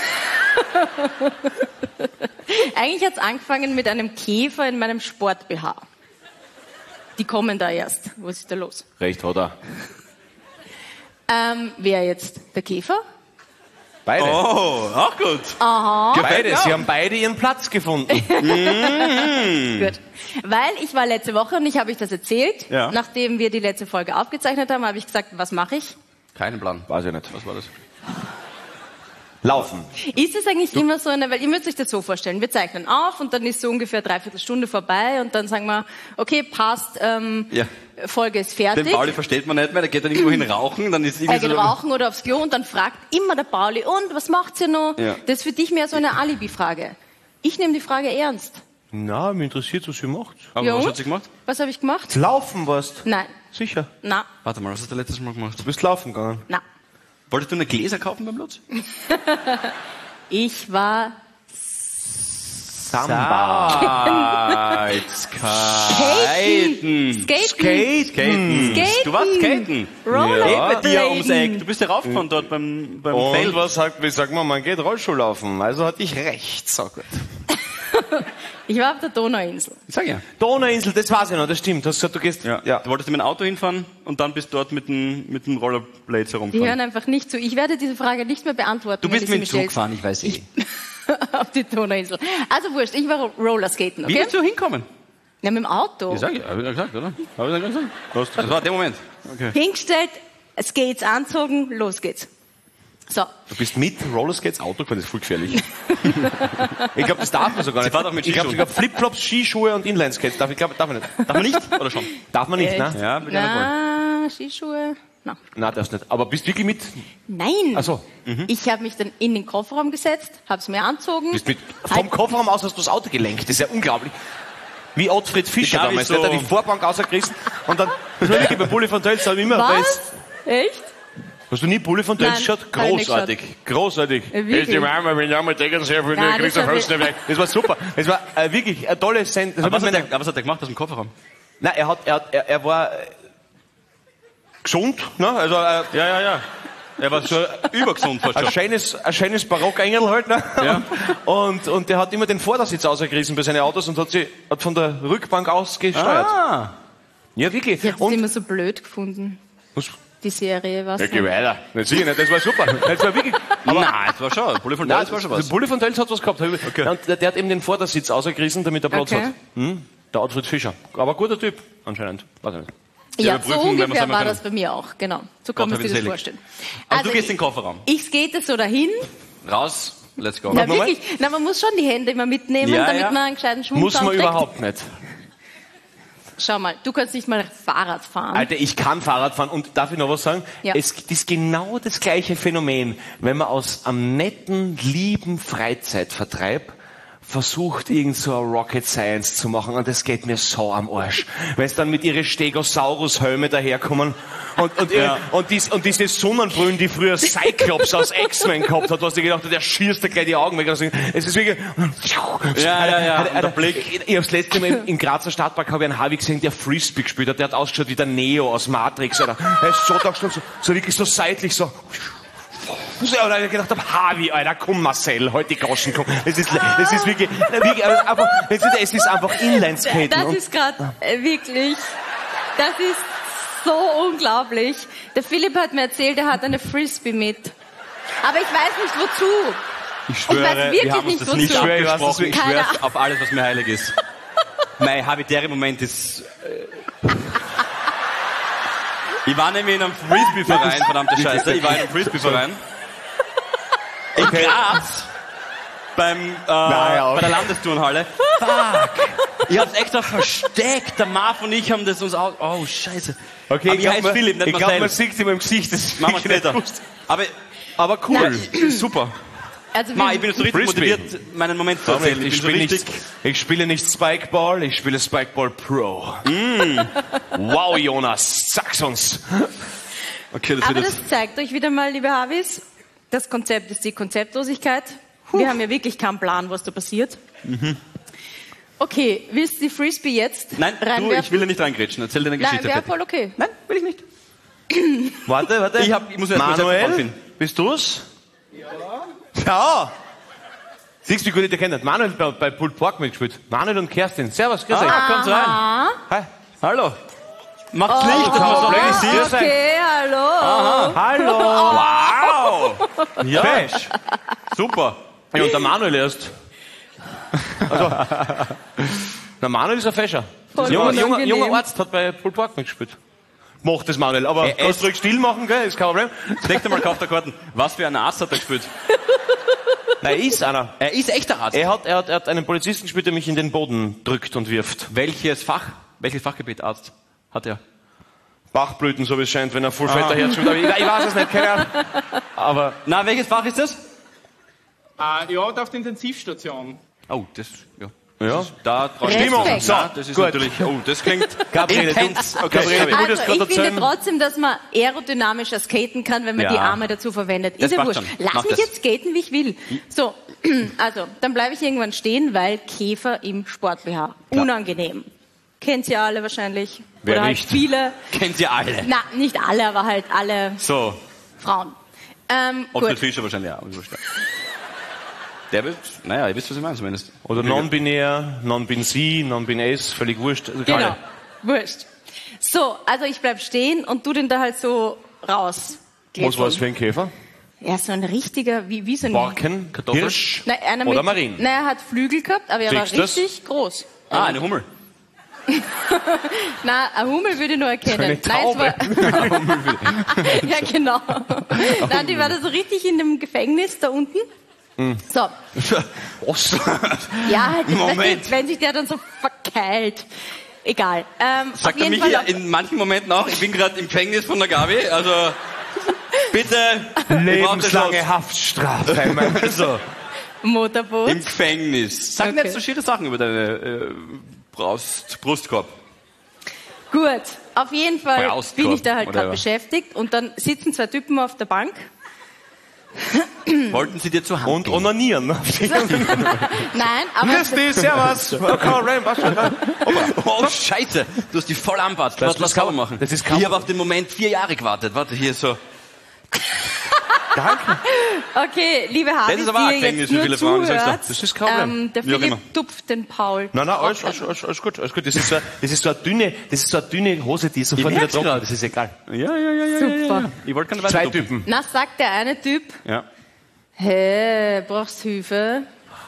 Eigentlich hat's angefangen mit einem Käfer in meinem Sport-BH. Die kommen da erst. Was ist da los? Recht hat er. Wer jetzt? Der Käfer? Beide. Oh, auch gut. Aha. Beide. Sie haben beide ihren Platz gefunden. Gut. Weil ich war letzte Woche und ich habe euch das erzählt. Ja. Nachdem wir die letzte Folge aufgezeichnet haben, habe ich gesagt, was mache ich? Keinen Plan. Weiß ich nicht. Was war das? Laufen. Ist es eigentlich immer so eine, weil ihr müsst euch das so vorstellen, wir zeichnen auf und dann ist so ungefähr 3/4 Stunde vorbei und dann sagen wir, okay, passt, Ja. Folge ist fertig. Den Pauli versteht man nicht mehr, der geht dann irgendwo hin rauchen, dann ist Er irgendwie geht so... rauchen oder aufs Klo und dann fragt immer der Pauli, und was macht's ihr noch? Ja. Das ist für dich mehr so eine Alibi-Frage. Ich nehme die Frage ernst. Na, mich interessiert, was sie macht. Aber Ja, was und? hat sie gemacht? Was habe ich gemacht? Laufen warst. Nein. Sicher. Na, Warte mal, was hast du letztes Mal gemacht? Du bist laufen gegangen. na. Wolltest du eine Gläser kaufen beim Lutz? Ich war Samba. Skaten. Skaten. Du warst skaten. Rollerbladen. Eh bei dir ums Eck. Du bist ja raufgefahren dort beim Und Feld. was sagt, wie sagt man geht Rollschuhlaufen. Also hatte ich recht. So gut. Ich war auf der Donauinsel. Ich sag ja. Donauinsel, das weiß ich noch, das stimmt. Du hast gesagt, du gehst, Ja. Du wolltest mit dem Auto hinfahren und dann bist dort mit dem Rollerblades Die herumfahren. hören einfach nicht zu. Ich werde diese Frage nicht mehr beantworten. Du bist wenn mit ich dem sie Zug gefahren, ich weiß eh. auf die Donauinsel. Also wurscht, ich war Rollerskaten, Wie okay? bist du hinkommen? Ja, mit dem Auto. Ich sag ja, hab ich ja gesagt, oder? Hab ich ja gesagt? Das war der Moment. Okay. Hingestellt, Skates anzogen, los geht's. So. Du bist mit Rollerskates Auto gefahren, das ist voll gefährlich. Ich glaube, das darf man sogar nicht. fahrt auch mit Ich glaube Skischuhen. sogar Flipflops, Skischuhe und Inlineskates. Darf man nicht. Darf man nicht? Oder schon? Darf man nicht, Echt? ne? Ja, würde ich nicht wollen. Na, Skischuhe. Na. Nein, darfst nicht. Aber bist du wirklich mit? Nein. Ach so. Ich habe mich dann in den Kofferraum gesetzt, hab's mir anzogen. Bist mit vom Kofferraum aus hast du das Auto gelenkt. Das ist ja unglaublich. Wie Ottfried Fischer damals. Der hat die Vorbank rausgerissen und dann, das war wirklich bei Bulli von Tölz, immer. Was? Echt? Hast du nie Bulli von Tölz geschaut? Großartig. Großartig. Wirklich? Die Mama, wenn ich einmal denken sehr viel, das war super. Es war wirklich eine tolle Sendung. Aber was hat er gemacht aus dem Kofferraum? Nein, er war gesund, ne? Also, Ja. Er war so übergesund fast schon. Ein schönes Barockengel halt, ne? Ja. Und der hat immer den Vordersitz ausgerissen bei seinen Autos und hat von der Rückbank aus gesteuert. Ah. Ja, wirklich. Ich hab's immer so blöd gefunden. Was? Die Serie, was? Ja, geh weiter. Nicht sicher nicht, das war super. Das war wirklich. Aber nein, das war schon. Bulli von Tölz war schon was. Bulli von Tölz hat was gehabt. Okay. Und der hat eben den Vordersitz ausgerissen, damit er Platz hat. Der Ottfried Fischer. Aber guter Typ, anscheinend. Weiß ich nicht. Ja, so ungefähr war das bei mir auch, genau. So kann man sich das vorstellen. Also du gehst in den Kofferraum. Ich skate so dahin. Raus, let's go. Na wirklich, man muss schon die Hände immer mitnehmen, damit man einen gescheiten Schwung muss man überhaupt nicht. Schau mal, du kannst nicht mal Fahrrad fahren. Alter, ich kann Fahrrad fahren und darf ich noch was sagen? Ja. Es ist genau das gleiche Phänomen, wenn man aus einem netten, lieben Freizeitvertreib versucht, irgend so eine Rocket Science zu machen und das geht mir so am Arsch. Wenn es dann mit ihren Stegosaurus-Helme daherkommen und diese Sonnenbrillen, die früher Cyclops aus X-Men gehabt hat, was du gedacht hast, der schießt da gleich die Augen weg. Es ist wirklich... Der Blick. Ich hab's letzte Mal im Grazer Stadtpark habe ich einen Harvey gesehen, der Frisbee gespielt hat. Der hat ausgeschaut wie der Neo aus Matrix. Alter. Er ist so da gestanden, so wirklich so seitlich, so... Oder ich gedacht habe, Harvey, Alter, komm Marcel, heute die Groschen, komm. Es ist wirklich einfach, es ist einfach Inlineskaten. Das ist gerade wirklich, das ist so unglaublich. Der Philipp hat mir erzählt, er hat eine Frisbee mit. Aber ich weiß nicht wozu. Ich schwöre, weiß wirklich wir haben uns nicht, das wozu. nicht abgesprochen. Ich Keine schwöre auf alles, was mir heilig ist. Mein habitäre Moment ist... Ich war nämlich in einem Frisbee-Verein, verdammte Scheiße. Ich war in einem Frisbee-Verein. In Graz. Bei der Landesturnhalle. Fuck. Ich hab's extra versteckt. Der Marv und ich haben das uns auch... Oh, scheiße. Okay, aber ich heiße Philipp, nicht ich glaube, man sieht immer im Gesicht. Das machen wir später. Aber cool. Super. Also ich bin so richtig motiviert, meinen Moment zu erzählen. Ich spiele nicht Spikeball, ich spiele Spikeball Pro. Wow, Jonas, sag's uns. Okay, aber das zeigt euch wieder mal, liebe Havis, das Konzept ist die Konzeptlosigkeit. Wir haben ja wirklich keinen Plan, was da passiert. Okay, willst du die Frisbee jetzt reinwerfen? Ich will ja nicht reingrätschen. Erzähl dir eine Geschichte. Nein, wäre voll okay. Nein, will ich nicht. Warte. Ich muss erst Manuel, finden. bist du's? Ja. Siehst du, wie gut ich dich kenne? Manuel hat bei Pulled Pork mitgespielt. Manuel und Kerstin. Servus, grüß euch. Kommt rein. Hi. Hallo. Macht's Licht, das muss organisiert sein. Okay, hallo. Aha. Hallo. Wow. Ja. Fesch. Super. Ja, und der Manuel erst. Also, der Manuel ist ein Fescher. Junger Arzt hat bei Pulled Pork mitgespielt. Macht das Manuel, aber kannst du ruhig still machen, gell? Ist kein Problem. Das nächste Mal kauft er Karten. Was für ein Arzt hat er gespielt? Nein, er ist einer. Er ist echter Arzt. Er hat einen Polizisten gespielt, der mich in den Boden drückt und wirft. Welches Fachgebiet Arzt hat er? Bachblüten, so wie es scheint, wenn er Vollfetterherz spielt. Ich weiß es nicht, keine Ahnung. Aber. Na, welches Fach ist das? Ja, auf der Intensivstation. Oh, das, ja. Ja. Da Stimmung. So, das ist gut. natürlich, das klingt Gabriele, intens. Okay, Gabriele, also, ich finde trotzdem, dass man aerodynamischer skaten kann, wenn man die Arme dazu verwendet. Ist ja wurscht. Lass mich jetzt skaten, wie ich will. So, also, dann bleibe ich irgendwann stehen, weil Käfer im Sport-BH. Unangenehm. Kennt ihr alle wahrscheinlich. Wer oder nicht? Halt viele. Kennt ihr alle? Na, nicht alle, aber halt alle So. Frauen. Ottfried Fischer wahrscheinlich auch. Der wird, naja, ihr wisst, was ich meine zumindest. Oder non-binär, non-bin-sie, non-bin-es, völlig wurscht. Also genau, wurscht. So, also ich bleib stehen und tu den da halt so raus. Was war es für ein Käfer? Ja, so ein richtiger, wie so ein... Barken, Kartoffel, Hirsch einer oder Marien? Na, er hat Flügel gehabt, aber er war richtig groß. Eine Hummel. Na, eine Hummel würde ich nur erkennen. Eine Taube. Nein, ja, genau. Nein, die war da so richtig in dem Gefängnis da unten. So. Ja, halt, Moment. wenn sich der dann so verkeilt. Egal. Sagt er mich ja in manchen Momenten auch, ich bin gerade im Gefängnis von der Gabi, also bitte. Lebenslange Haftstrafe. Also, Motorboot. Im Gefängnis. Sag nicht so schiere Sachen über deine Brustkorb. Gut, auf jeden Fall bin ich da halt gerade beschäftigt und dann sitzen 2 Typen auf der Bank. Wollten sie dir zur Hand und gehen? onanieren. Nein, aber... Servus. Oh, Scheiße. Du hast die voll anpasst. Was kann man machen? Das ist ich habe auf den Moment 4 Jahre gewartet. Warte, hier so. Danke. Okay, liebe Harvey, das ist aber auch Gefängnis für viele Frauen. Das ist kaum. Der Philipp tupft den Paul. Nein, alles gut. Das ist so eine dünne Hose, die sofort wieder trocken. Das ist egal. Ja. Super. Ich wollte keine 2 Typen. Na, sagt der eine Typ, ja. hey, brauchst Hilfe?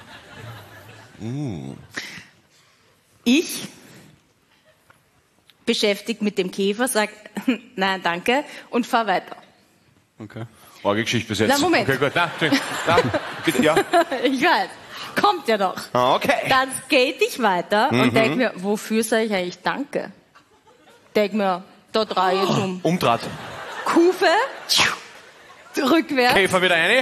Ich, beschäftigt mit dem Käfer, sag, nein, danke, und fahr weiter. Okay. Arge Geschichte bis jetzt. Na, Moment. Okay, gut. Na, bitte, ja. Ich weiß. Kommt ja noch. Okay. Dann skate ich weiter und denk mir, wofür sage ich eigentlich Danke? Denk mir, da drehe ich jetzt um. Umdraht. Kufe, rückwärts. Käfer wieder rein.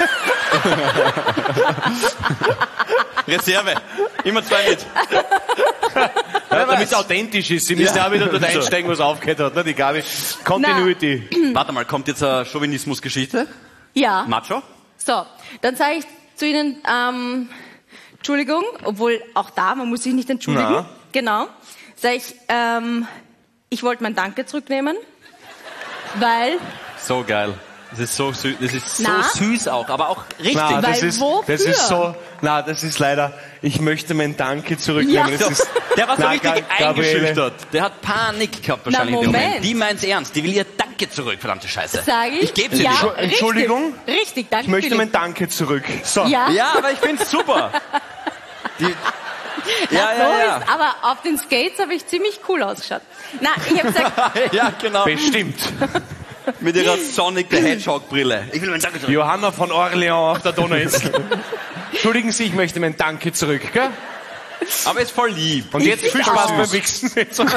Reserve. Immer 2 mit. Ja, damit es authentisch ist. Sie müssen auch wieder dort einsteigen, was aufgehört hat. Ne? Die Gabi. Continuity. Warte mal, kommt jetzt eine Chauvinismus-Geschichte? Ja. Macho? So, dann sage ich zu Ihnen, Entschuldigung, obwohl auch da, man muss sich nicht entschuldigen. Na. Genau. Sage ich, ich wollte mein Danke zurücknehmen, weil... So geil. Das ist so süß, Na? süß auch, aber auch richtig. Na, das Weil ist, wofür? das ist so, na, das ist leider, ich möchte mein Danke zurücknehmen. Ja. Das ist, Der war so na, richtig Gabriele. eingeschüchtert. Der hat Panik gehabt wahrscheinlich in dem Moment. Moment. Die meint's ernst. Die will ihr Danke zurück, verdammte Scheiße. Sag ich? Ich geb's dir ja, nicht. Entschuldigung? Richtig, danke. Ich möchte Philipp. mein Danke zurück. So. Ja, Ja, aber ich find's super. Ja. Ist, aber auf den Skates habe ich ziemlich cool ausgeschaut. Na, ich habe gesagt, Ja, genau. Bestimmt. Mit ihrer Sonic the Hedgehog Brille. Ich will mein Danke zurück. Johanna von Orleans auf der Donauinsel. Entschuldigen Sie, ich möchte mein Danke zurück, gell? Aber ist voll lieb. Und jetzt viel Spaß auch. beim Wichsen.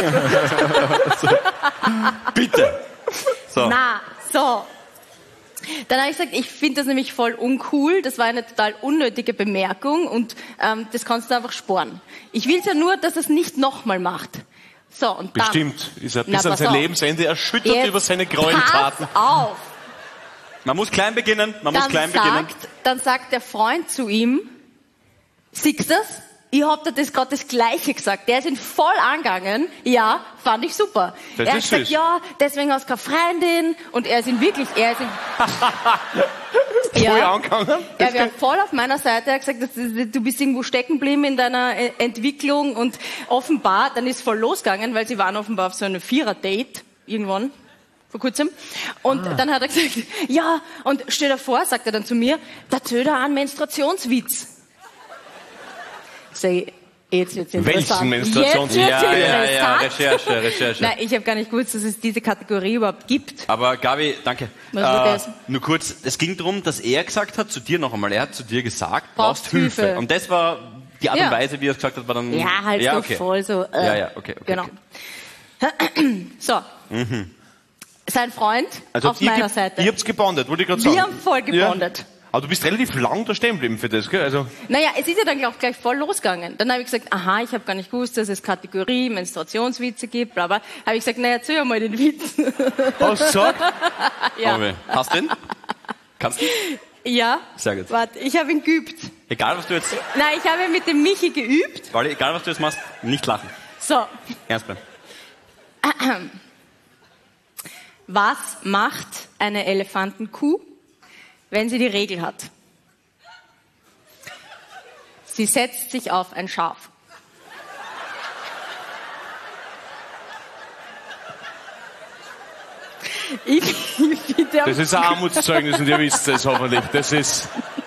Bitte. So. na, so. Dann habe ich gesagt, ich finde das nämlich voll uncool. Das war eine total unnötige Bemerkung und das kannst du einfach sparen. Ich will ja nur, dass es nicht nochmal macht. So, und dann... Bestimmt. Ist er bis Na, an pass sein auf. Lebensende erschüttert Jetzt über seine Gräueltaten. Pass auf. Man muss klein beginnen. Dann sagt der Freund zu ihm, siehst du das? Ich hab dir das gerade das Gleiche gesagt. Der ist ihn voll angegangen. Ja, fand ich super. Das er hat ist gesagt, süß. ja, deswegen hast du keine Freundin. Und er ist ihn wirklich, Voll angegangen. er wäre voll auf meiner Seite. Er hat gesagt, du bist irgendwo stecken geblieben in deiner Entwicklung. Und offenbar, dann ist voll losgegangen, weil sie waren offenbar auf so einem 4er-Date irgendwann. Vor kurzem. Und dann hat er gesagt, ja, und stell dir vor, sagt er dann zu mir, da tötet er einen Menstruationswitz. Sag ich, jetzt wird's interessant. Welchen Menstruationswitz? Jetzt wird's Ja, interessant. Recherche. Nein, ich habe gar nicht gewusst, dass es diese Kategorie überhaupt gibt. Aber Gabi, danke. Was war das? Nur kurz, es ging darum, dass er gesagt hat, zu dir noch einmal, er hat zu dir gesagt, Brauchst Hilfe. Und das war die Art Ja. und Weise, wie er es gesagt hat, war dann... Ja, halt so okay. voll so. Okay. Genau. So. Sein Freund auf meiner Seite. Ihr habt's gebondet, wollte ich gerade sagen. Wir haben voll gebondet. Ja. Aber du bist relativ lang da stehen geblieben für das, gell? Also, Naja, es ist ja dann auch gleich voll losgegangen. Dann habe ich gesagt, aha, ich habe gar nicht gewusst, dass es Kategorie Menstruationswitze gibt, bla bla. Habe ich gesagt, naja, erzähl mal den Witz. hast du gesagt? Ja. Okay. Hast du den? Kannst du? Ja. Sehr gut. Warte, ich habe ihn geübt. Egal, was du jetzt... Nein, ich habe mit dem Michi geübt. Wally, egal, was du jetzt machst, nicht lachen. So. Ernst bleiben. Was macht eine Elefantenkuh, wenn sie die Regel hat? Sie setzt sich auf ein Schaf. Ich finde, Das ist ein Armutszeugnis und ihr wisst es hoffentlich. Das ist...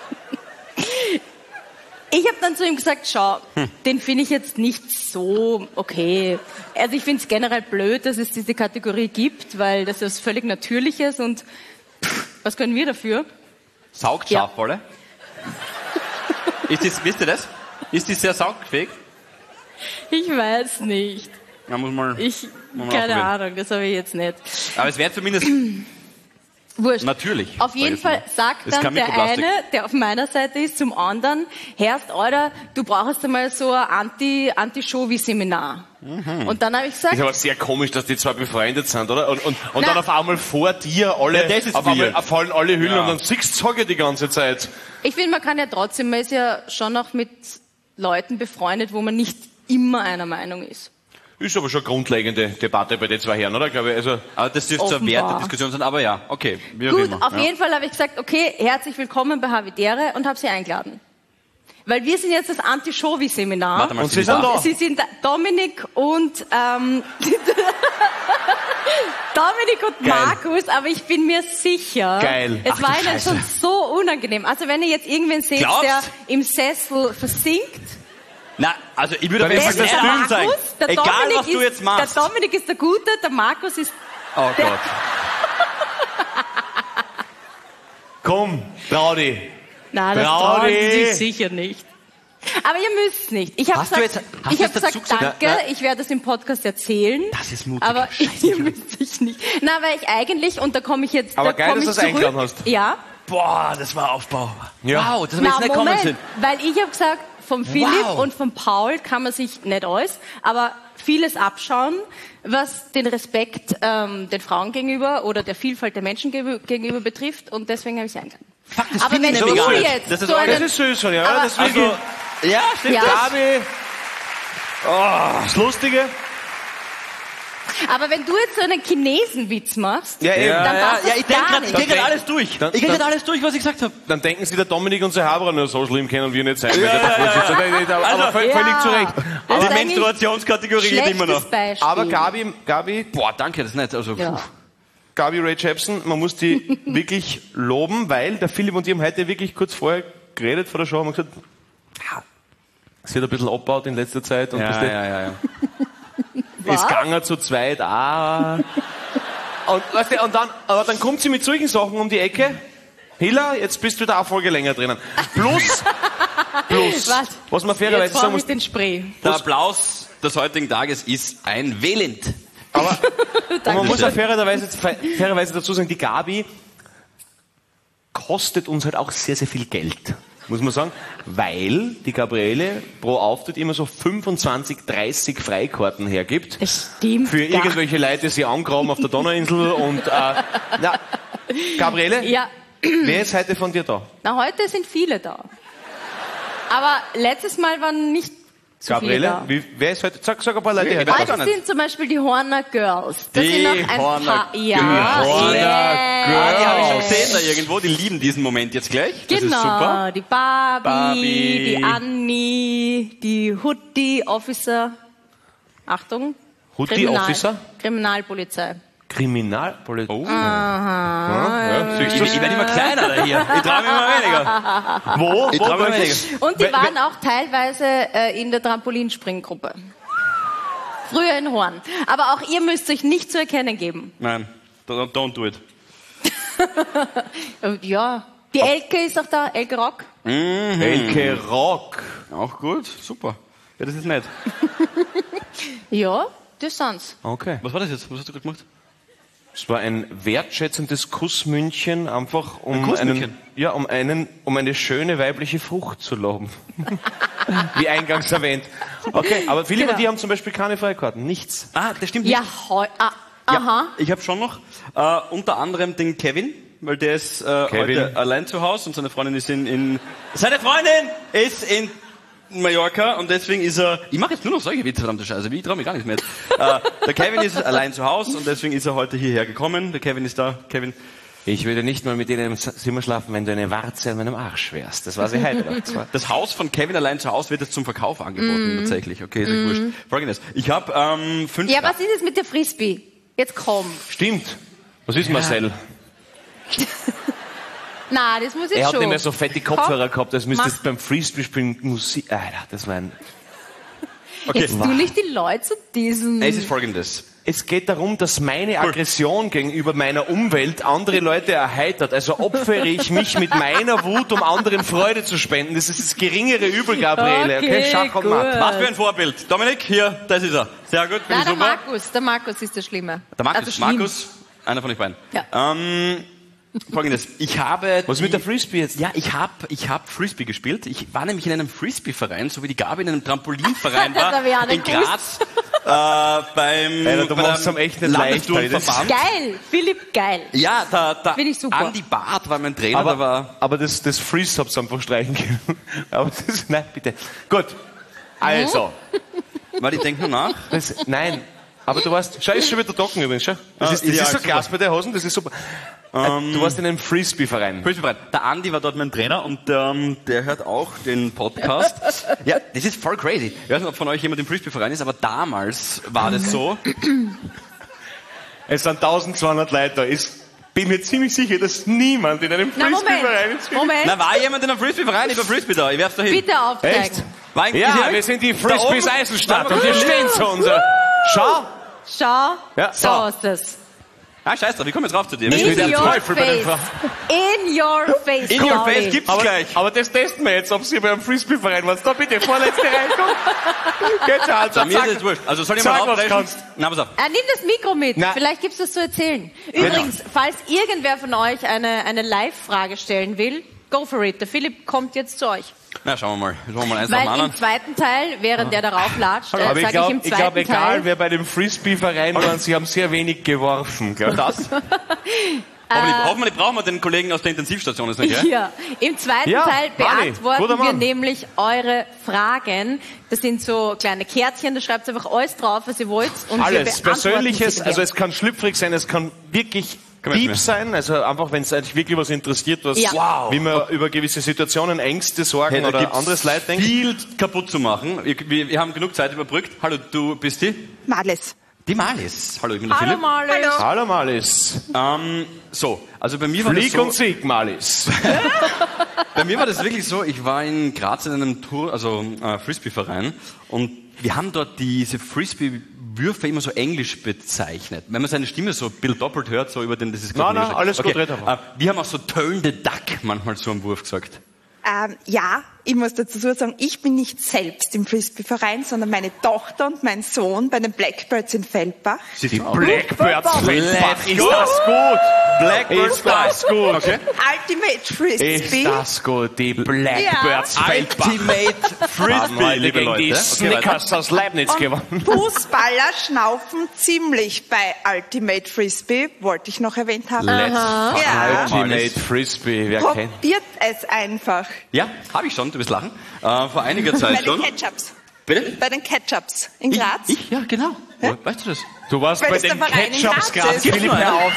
ich habe dann zu ihm gesagt, schau, den finde ich jetzt nicht so okay. Also ich finde es generell blöd, dass es diese Kategorie gibt, weil das ist völlig Natürliches und was können wir dafür? Saugt Ja. Schafwolle? Wisst ihr das? Ist die sehr saugfähig? Ich weiß nicht. Man muss mal... Ich, mal keine ausprobieren. Ahnung, das habe ich jetzt nicht. Aber es wäre zumindest Wurscht. Natürlich. Auf jeden Fall sagt dann der eine, der auf meiner Seite ist, zum anderen, Herrst, Alter, du brauchst einmal so ein Anti-Show-Seminar. Und dann habe ich gesagt... Ist aber sehr komisch, dass die zwei befreundet sind, oder? Und dann auf einmal vor dir alle, auf einmal fallen alle Hüllen und dann siehst du die ganze Zeit. Ich finde, man kann ja trotzdem, man ist ja schon noch mit Leuten befreundet, wo man nicht immer einer Meinung ist. Ist aber schon eine grundlegende Debatte bei den zwei Herren, oder? Glaube ich. Also, aber das dürfte eine Wertediskussion sein, aber ja, okay. Gut, auf jeden Fall habe ich gesagt, okay, herzlich willkommen bei Havidere und habe sie eingeladen. Weil wir sind jetzt das Anti-Shovi-Seminar. Warte mal, und Sie sind da. Sie sind Dominik und Markus, aber ich bin mir sicher, es war ihnen schon so unangenehm. Also wenn ihr jetzt irgendwen seht, der im Sessel versinkt, na, also ich würde aber jetzt das Film sein. Egal, was du jetzt machst. Der Dominik ist der Gute, der Markus ist... Oh Gott. Komm, trau dich. Nein, das trauen sie sich sicher nicht. Aber ihr müsst nicht. Ich habe gesagt, danke, ich werde das im Podcast erzählen. Das ist mutig. Aber ihr müsst sich nicht. Na, weil ich eigentlich, und da komme ich jetzt aber geil, dass du das eingeladen hast. Ja. Boah, das war Aufbau. Ja. Wow, das habe ich nicht kommen sehen. Weil ich habe gesagt, vom Philipp und vom Paul kann man sich nicht alles, aber vieles abschauen, was den Respekt den Frauen gegenüber oder der Vielfalt der Menschen gegenüber betrifft, und deswegen habe ich sie eingeladen. Fuck, das aber wenn du jetzt das ist süß von dir, ja. Das also, ja, stimmt. Ja. Gabi. Oh, das Lustige. Aber wenn du jetzt so einen Chinesenwitz machst, ja, dann passt das ich denke gerade alles durch. Ich denke gerade alles durch, was ich gesagt habe. Dann denken sie, der Dominik und sein Haberer nur so schlimm kennen und wir nicht sein. Aber völlig zu Recht. Aber die Menstruationskategorie geht immer noch. Beispiel. Aber Gabi, boah, danke, das ist nett. Also, Gabi Ray Jepsen, man muss die wirklich loben, weil der Philipp und ich haben heute wirklich kurz vorher geredet vor der Show, haben gesagt, es wird ein bisschen abgebaut in letzter Zeit. Und ja. Es gegangen zu zweit auch. Und, weißt du, aber dann kommt sie mit solchen Sachen um die Ecke. Hilla, jetzt bist du da eine Folge länger drinnen. Plus, was man fairerweise sagen muss. Den Spray. Der Applaus des heutigen Tages ist ein Wählend. Aber man muss ja fairerweise dazu sagen, die Gabi kostet uns halt auch sehr, sehr viel Geld. Muss man sagen, weil die Gabriele pro Auftritt immer so 25, 30 Freikarten hergibt. Das stimmt. Für irgendwelche Leute, die sie angraben auf der Donauinsel. Und Gabriele, wer ist heute von dir da? Na, heute sind viele da. Aber letztes Mal waren nicht so Gabriele, viele da. Wer ist heute? Sag ein paar Leute. Heute sind zum Beispiel die Horner Girls. Das sind noch ein paar. Girls. Die habe ich schon gesehen da irgendwo. Die lieben diesen Moment jetzt gleich. Das ist super. Die Barbie, die Anni, die Hutti Officer. Achtung. Hutti Officer? Kriminalpolizei. Kriminalpolizei. Oh. Aha. Ich werde immer kleiner da hier. Ich traue mich immer weniger. Wo? Ich traue mich weniger. Und die waren auch teilweise in der Trampolinspringgruppe. Früher in Horn. Aber auch ihr müsst euch nicht zu erkennen geben. Nein, don't do it. Ja. Die Elke ist auch da, Elke Rock. Elke Rock. Auch gut, super. Ja, das ist nett. Ja, das sind's. Okay. Was war das jetzt? Was hast du gerade gemacht? Es war ein wertschätzendes Kussmündchen, einfach um eine schöne weibliche Frucht zu loben. Wie eingangs erwähnt. Okay, aber viele von die haben zum Beispiel keine Freikarten. Nichts. Ah, das stimmt nicht. Aha. Ich habe schon noch unter anderem den Kevin, weil der ist heute allein zu Hause und seine Freundin ist in Mallorca und deswegen ist er... Ich mache jetzt nur noch solche Witze, verdammte Scheiße. Ich traue mich gar nicht mehr jetzt. Der Kevin ist allein zu Hause und deswegen ist er heute hierher gekommen. Der Kevin ist da. Kevin... Ich würde nicht mal mit Ihnen im Zimmer schlafen, wenn du eine Warze an meinem Arsch wärst. Das war sie heute. Das Haus von Kevin allein zu Hause wird jetzt zum Verkauf angeboten, tatsächlich. Okay, ist ja wurscht. Folgendes. Ich habe 5... Ja, was ist es mit der Frisbee? Jetzt komm. Stimmt. Was ist Marcel? Nein, das muss ich schon. Er hat nicht mehr so fette Kopfhörer gehabt, als müsstest beim Frisbee-Spielen Musik... Alter, das war ein... Okay. Jetzt tu nicht die Leute zu diesem... Es ist Folgendes. Es geht darum, dass meine Aggression gegenüber meiner Umwelt andere Leute erheitert. Also opfere ich mich mit meiner Wut, um anderen Freude zu spenden. Das ist das geringere Übel, Gabriele. Okay, Schach und Matt. Was für ein Vorbild. Dominik, hier, das ist er. Sehr gut, finde ich super. Der Markus ist der Schlimme. Der Markus, einer von euch beiden. Ja. Folgendes. Ich habe... Was mit der Frisbee jetzt? Ja, ich hab Frisbee gespielt. Ich war nämlich in einem Frisbee-Verein, so wie die Gabi in einem Trampolinverein war, in Graz, beim Landesturnverband. Geil, Philipp, geil. Ja, finde ich super. Andi Barth war mein Trainer. Aber das Freeze hab's einfach streichen können. Aber nein, bitte. Gut. Also. Warte, ich denke nur nach. Nein. Aber du warst, schau, ist schon wieder trocken übrigens, schau. Das ist so klasse bei den Hosen, das ist super. Du warst in einem Frisbee-Verein. Frisbee-Verein. Der Andi war dort mein Trainer und der hört auch den Podcast. Ja, das ist voll crazy. Ich weiß nicht, ob von euch jemand im Frisbee-Verein ist, aber damals war das so. Es sind 1200 Leute da. Ich bin mir ziemlich sicher, dass niemand in einem Frisbee-Verein ist. Moment. Na, war jemand in einem Frisbee-Verein? Ich war Frisbee da. Ich werf's da hin. Bitte aufzeigen. Echt? Ja, wir sind die Frisbees Eisenstadt und wir stehen zu uns. Schau. Ja, so ist es. Ah, scheiß drauf, ich komme jetzt rauf zu dir. In your face. In your face gibt's gleich. Aber das testen wir jetzt, ob Sie bei einem Frisbee-Verein waren. Da bitte, vorletzte Reihe, komm. Geht schon, also, mir ist das wurscht. Also soll ich mal aufbrechen? Na, pass auf. Nimm das Mikro mit. Na. Vielleicht gibt's das zu erzählen. Übrigens, falls irgendwer von euch eine Live-Frage stellen will, go for it. Der Philipp kommt jetzt zu euch. Na, schauen wir mal eins Weil nach dem anderen. im zweiten Teil, während der darauf latscht, aber ich glaube, Teil, egal wer bei dem Frisbee-Verein war, sie haben sehr wenig geworfen. Das? Hoffentlich brauchen wir den Kollegen aus der Intensivstation. Ist nicht, ja, im zweiten Teil beantworten wir nämlich eure Fragen. Das sind so kleine Kärtchen, da schreibt einfach alles drauf, was ihr wollt. Und alles, Persönliches, also es kann schlüpfrig sein, es kann wirklich deep sein, also einfach, wenn es eigentlich wirklich was interessiert, was, wie man über gewisse Situationen, Ängste, Sorgen oder anderes Leid denkt. Viel kaputt zu machen. Wir haben genug Zeit überbrückt. Hallo, du bist die? Marlies. Die Marlies. Hallo, ich bin der Philipp. Hallo Marlies. So, also bei mir war Flieg das so... und Sieg, Marlies. Bei mir war das wirklich so, ich war in Graz in einem Frisbee-Verein und wir haben dort diese Frisbee-Würfe immer so englisch bezeichnet. Wenn man seine Stimme so ein bisschen doppelt hört, so über den, das ist Nein, alles gut, red einfach. Wir haben auch so Turn the Duck manchmal so am Wurf gesagt. Ja, ich muss dazu sagen, ich bin nicht selbst im Frisbee-Verein, sondern meine Tochter und mein Sohn bei den Blackbirds in Feldbach. Die Blackbirds Feldbach, ist das gut? Blackbirds, ist das gut? Okay. Ultimate Frisbee. Ist das gut? Die Blackbirds Feldbach. Ultimate Frisbee, liebe gegen Leute. Die Snickers aus Leibniz gewonnen. Fußballer schnaufen ziemlich bei Ultimate Frisbee, wollte ich noch erwähnt haben. Ultimate Frisbee, wer kennt? Probiert es einfach. Ja, habe ich schon, du wirst lachen. Vor einiger Zeit schon. Bei den Ketchups. Bitte? Bei den Ketchups in Graz. Ich? Ja, genau. Ja? Weißt du das? Du warst Weil bei das den der Verein in Ketchups Graz Graz. ist. Philipp, hör auf.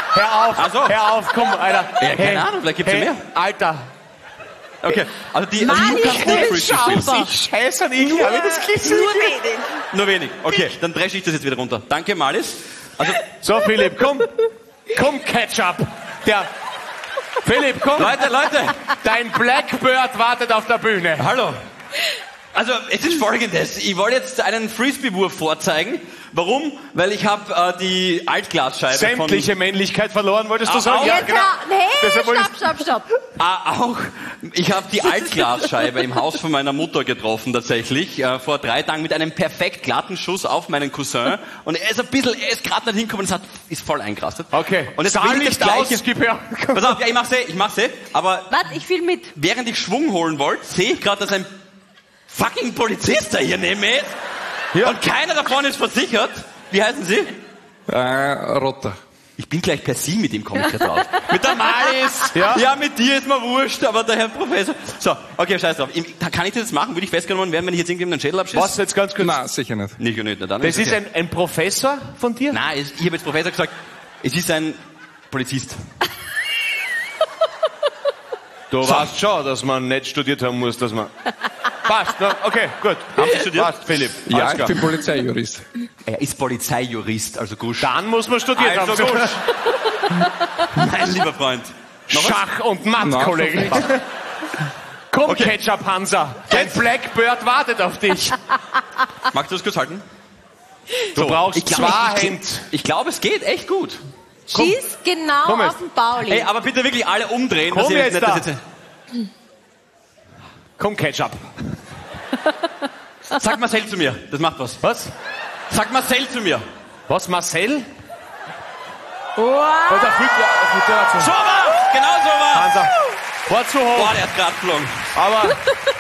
Hör auf, komm, Alter. Ja, keine Ahnung, vielleicht gibt's ja mehr. Alter. Okay, also du kannst nicht Frisbee spielen. Ich scheiße an ihn, aber das klingt Nur wenig. Nur wenig. Okay, dann dresche ich das jetzt wieder runter. Danke, Marlies. Also, so, Philipp, komm. Komm, Ketchup. Philipp, komm. Leute. Dein Blackbird wartet auf der Bühne. Hallo. Also, es ist Folgendes. Ich wollte jetzt einen Frisbee-Wurf vorzeigen. Warum? Weil ich habe die Altglasscheibe sämtliche Männlichkeit verloren, wolltest du sagen? Ja, genau. Nee, stopp. Ich habe die Altglasscheibe im Haus von meiner Mutter getroffen tatsächlich, vor 3 Tagen mit einem perfekt glatten Schuss auf meinen Cousin. Und er ist gerade nicht hingekommen und ist voll eingerastet. Okay. Und jetzt will ich das Gleiche. Pass auf, ja, ich mach's eh. Aber warte, ich film mit. Während ich Schwung holen wollte, sehe ich gerade, dass ein fucking Polizist da hier neben mir ist. Ja. Und keiner davon ist versichert. Wie heißen Sie? Rotter. Ich bin gleich per Sie mit ihm, komme ich drauf. Mit der Marlies. Ja, mit dir ist mir wurscht, aber der Herr Professor. So, okay, scheiß drauf. Kann ich das jetzt machen? Würde ich festgenommen werden, wenn ich jetzt irgendjemanden den Schädel abschieße? Was jetzt ganz kurz? Nein, sicher nicht. Nicht. Na, dann das ist ein Professor von dir? Nein, ich habe jetzt Professor gesagt. Es ist ein Polizist. Du weißt schon, dass man nicht studiert haben muss, dass man... Passt, ne? Okay, gut. Haben Sie studiert? Passt, Philipp. Ja, ich bin Polizeijurist. Er ist Polizeijurist, also Gusch. Dann muss man studiert haben. Also Gusch. Mein lieber Freund. Schach und Matt, Kollege. Komm, okay. Ketchup Hansa. Dein Blackbird wartet auf dich. Magst du das kurz halten? Du brauchst 2 Hände. Ich glaube, es geht echt gut. Schieß genau auf den Pauli. Ey, aber bitte wirklich alle umdrehen. Komm jetzt da. Komm, Ketchup. Sag Marcel zu mir, das macht was. Was? Sag Marcel zu mir. Was, Marcel? Wow. So was! Genau so war's. Hansa. War zu hoch. Boah, der hat gerade geflogen. Aber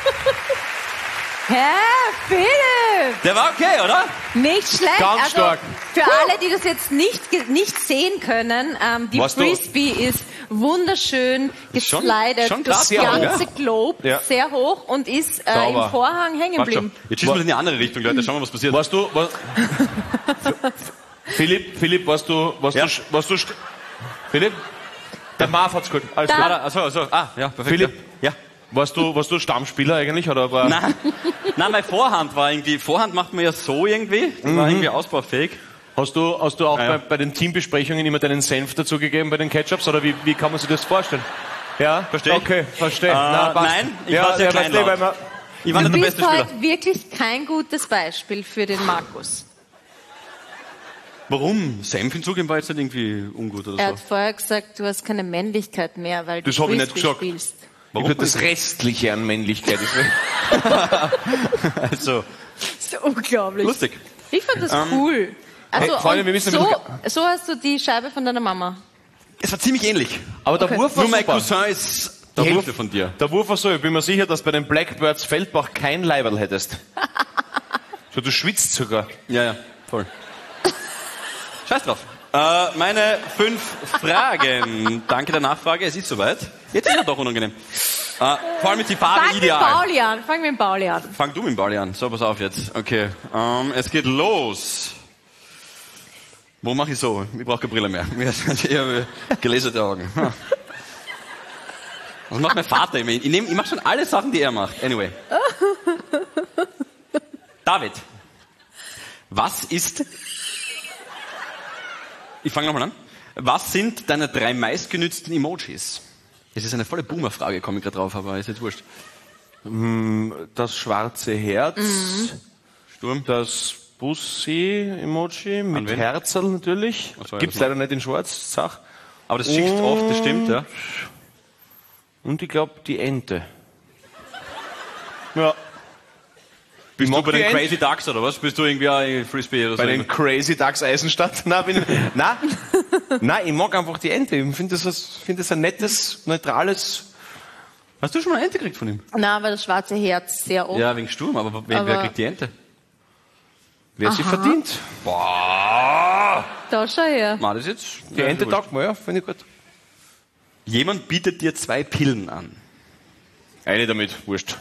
Hä, Philipp? Der war okay, oder? Nicht schlecht. Ganz also, stark. Für alle, die das jetzt nicht sehen können, die Was du- Frisbee ist wunderschön geslidet schon das krass, ganze ja. Globe, Ja. sehr hoch und ist Sauber. im Vorhang hängen Warte geblieben. schon. Jetzt schießen wir in die andere Richtung, Leute. Schauen wir, was passiert. Philipp, Philipp? Der Marv hat's geholt. Alles gut. Also. Ja, perfekt. Philipp? Ja. Warst du Stammspieler eigentlich, oder war? Nein, meine Vorhand war irgendwie, Vorhand macht man ja so irgendwie, die war irgendwie ausbaufähig. Hast du auch Ja. bei den Teambesprechungen immer deinen Senf dazugegeben bei den Ketchups, oder wie kann man sich das vorstellen? Ja? Versteh. Okay, verstehe. Nein, ich war sehr kleinlaut. Ich war Du nicht der bist beste Spieler. heute wirklich kein gutes Beispiel für den Markus. Warum? Senf hinzugeben war jetzt nicht irgendwie ungut oder Er so. hat vorher gesagt, du hast keine Männlichkeit mehr, weil du Das hab ich nicht Frisbee gesagt. spielst. Ich würde das Restliche an Männlichkeit. Also, Das ist unglaublich. lustig. Ich fand das cool. Also, Hey, Freunde, und wir müssen so hast du die Scheibe von deiner Mama. Es war ziemlich ähnlich. Aber der Wurf war Nur mein super. Cousin ist der Hälfte von dir. Der Wurf war so, ich bin mir sicher, dass bei den Blackbirds Feldbach kein Leiberl hättest. So, du schwitzt sogar. Ja, voll. Scheiß drauf. Meine 5 Fragen. Danke der Nachfrage, es ist soweit. Jetzt ist er doch unangenehm. Vor allem ist die Farbe Fang mit ideal. Pauli an. Fang mit Pauli an. Fang du mit dem Ball an. So, pass auf jetzt. Okay. Es geht los. Wo mache ich so? Ich brauche keine Brille mehr. Ich habe gelesene Augen. Was macht mein Vater immer? Ich mache schon alle Sachen, die er macht. Anyway. David. Was ist... Ich fange nochmal an. Was sind deine 3 meistgenützten Emojis? Es ist eine volle Boomer-Frage, komme ich gerade drauf, aber ist jetzt wurscht. Das schwarze Herz, Sturm. das Bussi-Emoji mit wen? Herzl natürlich. Ach so, ja, Gibt's das leider nicht in Schwarz, Sach. Aber das schickt oft, das stimmt, ja. Und ich glaube die Ente. Ja. Bist du mag bei die den Ente. Crazy Ducks oder was? Bist du irgendwie auch in Frisbee oder so? Bei den Crazy Ducks Eisenstadt? Nein, ich mag einfach die Ente. Ich finde das ein nettes, neutrales... Hast du schon mal eine Ente gekriegt von ihm? Na, aber das schwarze Herz sehr oft. Ja, wegen Sturm, aber wer kriegt die Ente? Wer sie verdient. Boah! Da schau her. Mal das jetzt? Die Ente taugt mir, ja, finde ich gut. Jemand bietet dir 2 Pillen an. Eine damit, wurscht.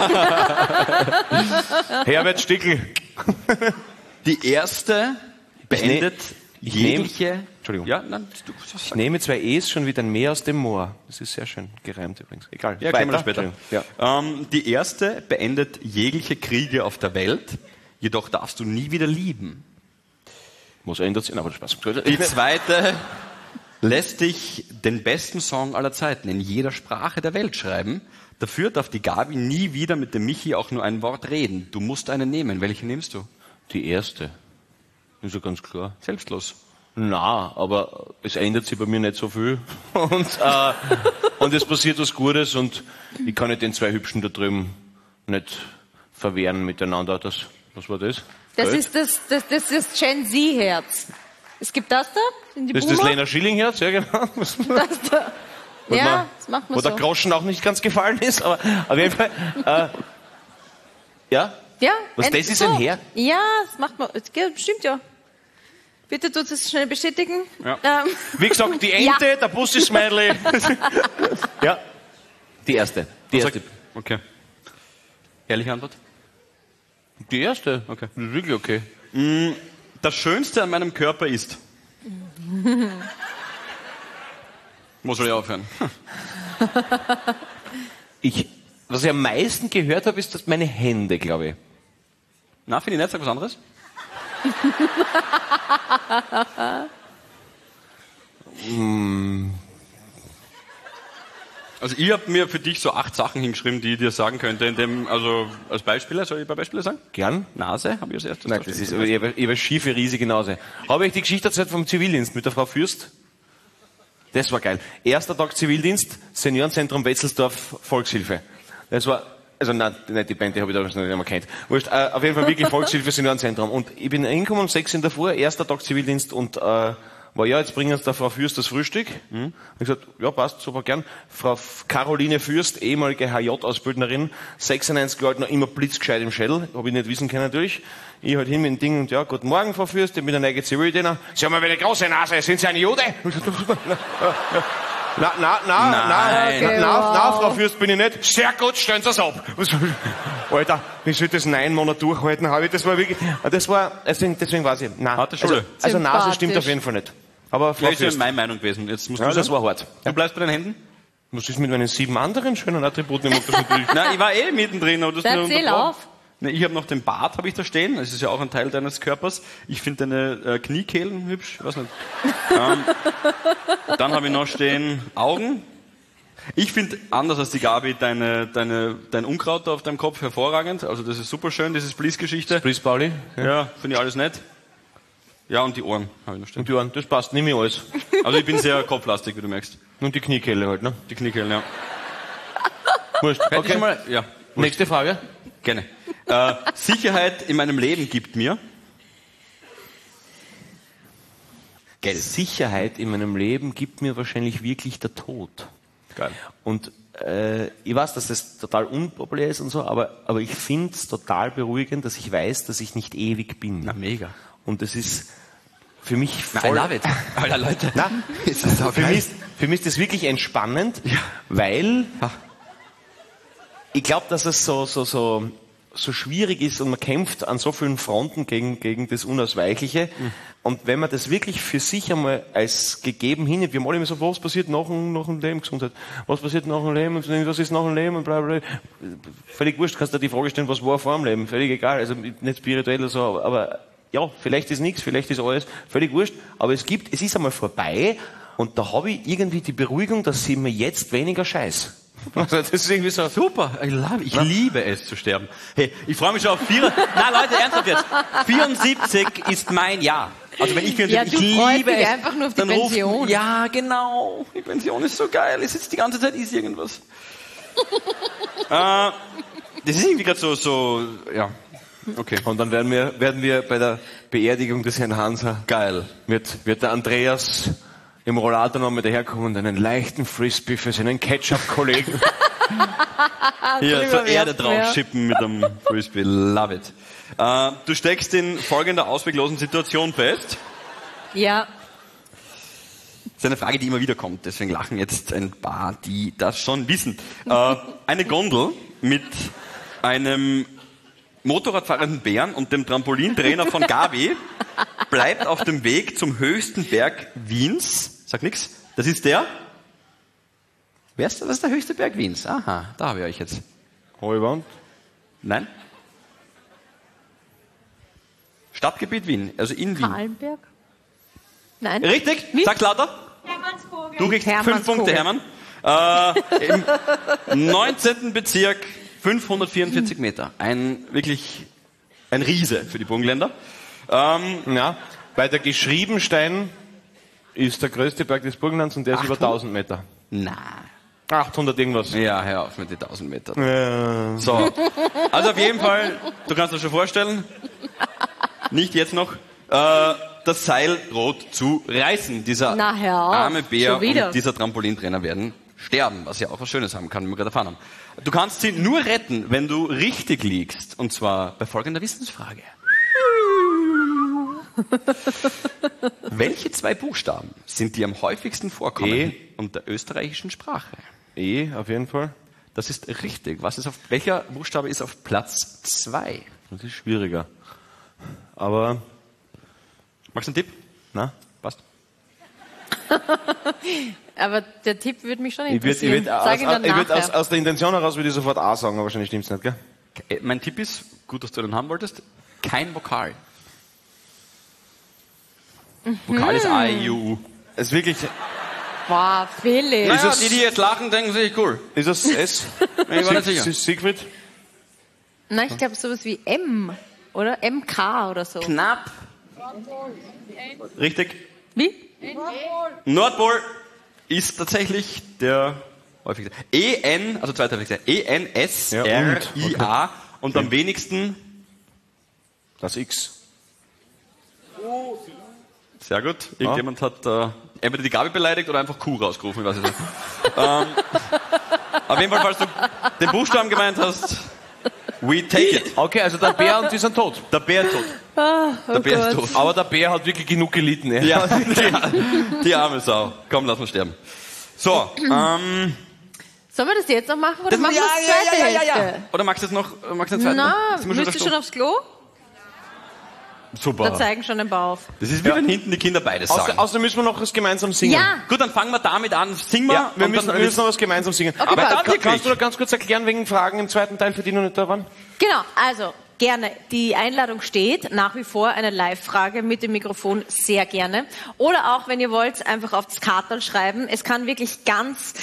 Herbert Stickel. Die erste beendet ich jegliche... Entschuldigung. Ja, nein, du Ich nehme 2 E's schon wieder ein Meer aus dem Moor. Das ist sehr schön gereimt übrigens. Egal. Ja, kommen wir später. Ja. Die erste beendet jegliche Kriege auf der Welt, jedoch darfst du nie wieder lieben. Muss ändert sich, aber Spaß. Die zweite lässt dich den besten Song aller Zeiten in jeder Sprache der Welt schreiben. Dafür darf die Gabi nie wieder mit dem Michi auch nur ein Wort reden. Du musst eine nehmen. Welche nimmst du? Die erste. Ist ja ganz klar. Selbstlos. Na, aber es ändert sich bei mir nicht so viel. Und es passiert was Gutes und ich kann nicht den 2 Hübschen da drüben nicht verwehren miteinander. Was war das? Das Geld? ist das Gen Z-Herz. Es gibt das da? Sind die Das ist das Boomer? Lena Schilling-Herz, ja genau. Das da. Ja, das macht man Wo so. der Groschen auch nicht ganz gefallen ist, aber auf jeden Fall. Ja? Ja. Was, das ist ein Herz? Ja, das macht man. Stimmt ja. Bitte tut es schnell bestätigen. Ja. Wie gesagt, die Ente, der Bussi-Smiley. Ja. Die erste. Die erste. Okay. Ehrliche Antwort? Die erste? Okay. Das ist wirklich okay. Das Schönste an meinem Körper ist... Muss ich aufhören. Was ich am meisten gehört habe, ist, dass meine Hände, glaube ich. Na, finde ich nicht. Sag was anderes. Also ich habe mir für dich so 8 Sachen hingeschrieben, die ich dir sagen könnte, in dem, also als Beispiele, soll ich ein paar Beispiele sagen? Gern? Nase, habe ich als erstes. Nein, das ist, ich habe eine schiefe, riesige Nase. Habe ich die Geschichte erzählt vom Zivildienst mit der Frau Fürst? Das war geil. Erster Tag Zivildienst, Seniorenzentrum Wetzelsdorf, Volkshilfe. Das war, also nein, nicht die Band, die habe ich da nicht mehr kennt. Wurscht, auf jeden Fall wirklich Volkshilfe, Seniorenzentrum. Und ich bin hingekommen um 6 in der Früh, erster Tag Zivildienst und war, ja, jetzt bringen uns der Frau Fürst das Frühstück. Ich gesagt, ja, passt, super gern. Frau Caroline Fürst, ehemalige HJ-Ausbildnerin, 96 Jahre alt, noch immer blitzgescheit im Schädel, habe ich nicht wissen können natürlich. Ich halt hin mit dem Ding und ja, guten Morgen, Frau Fürst, ich bin der neue Zivildiener. Sie haben eine große Nase, sind Sie ein Jude? Na, Frau Fürst, bin ich nicht. Sehr gut, stellen Sie es ab. Alter, wie soll ich das 9 Monate durchhalten? Das war wirklich, deswegen weiß ich, nein. Harte Schule. Also Nase stimmt auf jeden Fall nicht. Aber Frau Ja, ist ja Fürst, meine Meinung gewesen. Jetzt musst du ja, sagen. das war hart. Du bleibst bei deinen Händen? Was ist mit meinen 7 anderen schönen Attributen? Ich mag das natürlich. Nein, ich war mittendrin. Aber Dann zähl auf. Ich habe noch den Bart, habe ich da stehen. Das ist ja auch ein Teil deines Körpers. Ich finde deine Kniekehlen hübsch. Weiß nicht. Dann habe ich noch stehen Augen. Ich finde, anders als die Gabi, dein Unkraut da auf deinem Kopf hervorragend. Also das ist super schön, diese Spliss-Geschichte. Spliss, Pauli. Ja, finde ich alles nett. Ja, und die Ohren habe ich noch stehen. Und die Ohren, das passt, nimm ich alles. Also ich bin sehr kopflastig, wie du merkst. Und die Kniekehle halt, ne? Die Kniekehlen, ja. Wurscht. Okay. Mal, ja. Nächste Frage. Gerne. Sicherheit in meinem Leben gibt mir Geld. Sicherheit in meinem Leben gibt mir wahrscheinlich wirklich der Tod. Geil. Und ich weiß, dass das total unpopulär ist und so, aber ich finde es total beruhigend, dass ich weiß, dass ich nicht ewig bin. Na, mega. Und das ist für mich voll... I love it. Alter, Leute. Na, für mich ist das wirklich entspannend, weil ich glaube, dass es so schwierig ist und man kämpft an so vielen Fronten gegen das Unausweichliche. Und wenn man das wirklich für sich einmal als gegeben hinnimmt, wir haben alle immer so, was passiert nach dem Leben, Gesundheit, was passiert nach dem Leben, was ist nach dem Leben und bla bla. Völlig wurscht, kannst du dir die Frage stellen, was war vor dem Leben, völlig egal, also nicht spirituell oder so, aber ja, vielleicht ist nichts, vielleicht ist alles, völlig wurscht, aber es ist einmal vorbei und da habe ich irgendwie die Beruhigung, dass ich mir jetzt weniger scheiß. Also das ist irgendwie so super. Ich liebe es zu sterben. Hey, ich freue mich schon auf 4. Na Leute, ernsthaft jetzt. 74 ist mein Jahr. Also wenn ich 74, ich liebe es. Einfach nur auf die Pension. Ja, genau. Die Pension ist so geil. Ich sitze die ganze Zeit, ist irgendwas. Das ist irgendwie gerade so, ja. Okay. Und dann werden wir bei der Beerdigung des Herrn Hanser, geil, wird der Andreas im Rollator noch mit daherkommen und einen leichten Frisbee für seinen Ketchup-Kollegen. Hier zur Erde draufschippen mit einem Frisbee. Love it. Du steckst in folgender ausweglosen Situation fest. Ja. Das ist eine Frage, die immer wieder kommt. Deswegen lachen jetzt ein paar, die das schon wissen. Eine Gondel mit einem motorradfahrenden Bären und dem Trampolintrainer von Gabi bleibt auf dem Weg zum höchsten Berg Wiens. Sag nix. Das ist der? Was ist der höchste Berg Wiens? Aha, da habe ich euch jetzt. Hohe Wand? Nein? Stadtgebiet Wien, also in Wien. Kahlenberg? Nein. Richtig? Wie? Sag's lauter. Hermannskogel. Du kriegst 5 Punkte, Hermann. Im 19. Bezirk 544 Meter. Ein Riese für die Burgenländer. Ja, bei der Geschriebenstein ist der größte Berg des Burgenlands und der ist über 1000 Meter. Na. 800 irgendwas. Ja, hör auf mit den 1000 Metern. Ja. So. Also auf jeden Fall, du kannst dir schon vorstellen, nicht jetzt noch, das Seil droht zu reißen. Dieser arme Bär und dieser Trampolintrainer werden sterben, was ja auch was Schönes haben kann, wie wir gerade erfahren haben. Du kannst sie nur retten, wenn du richtig liegst. Und zwar bei folgender Wissensfrage. Welche 2 Buchstaben sind die am häufigsten vorkommen und der österreichischen Sprache? Auf jeden Fall. Das ist richtig. Welcher Buchstabe ist auf Platz 2? Das ist schwieriger. Aber... Magst du einen Tipp? Na? Passt. Aber der Tipp würde mich schon interessieren. Ich würde aus der Intention heraus würde ich sofort A sagen, aber wahrscheinlich stimmt's nicht, gell? Mein Tipp ist, gut, dass du den haben wolltest, kein Vokal. Vokal ist A, I, U. Es ist wirklich... Boah, Philipp. Naja, die jetzt lachen, denken sich, cool. Ist das S? Ich war nicht sicher. Siegfried? Nein, ich glaube sowas wie M, oder? MK oder so. Knapp. Richtig. Wie? Nordpol ist tatsächlich der häufigste. E-N, also zweiter häufigste. E-N-S-R-I-A und am wenigsten das X. Sehr gut. Irgendjemand hat entweder die Gabi beleidigt oder einfach Kuh rausgerufen, ich weiß nicht. Auf jeden Fall, falls du den Buchstaben gemeint hast, we take it. Okay, also der Bär und die sind tot. Der Bär ist tot. Der Bär ist tot. Aber der Bär hat wirklich genug gelitten. Ja, die arme Sau. Komm, lass mal sterben. So, sollen wir das jetzt noch machen oder machen wir das zweite Hälfte? Oder magst du jetzt noch eine zweite? Na, müsst ihr schon aufs Klo? Super. Da zeigen schon den Bauch. Das ist wie wenn hinten die Kinder beides sagen. Außerdem müssen wir noch was gemeinsam singen. Ja. Gut, dann fangen wir damit an. Singen wir. Ja, wir müssen noch was gemeinsam singen. Okay, aber kannst du da ganz kurz erklären, wegen Fragen im zweiten Teil, für die noch nicht da waren? Genau, also gerne. Die Einladung steht, nach wie vor eine Live-Frage mit dem Mikrofon, sehr gerne. Oder auch, wenn ihr wollt, einfach auf das Kartal schreiben. Es kann wirklich ganz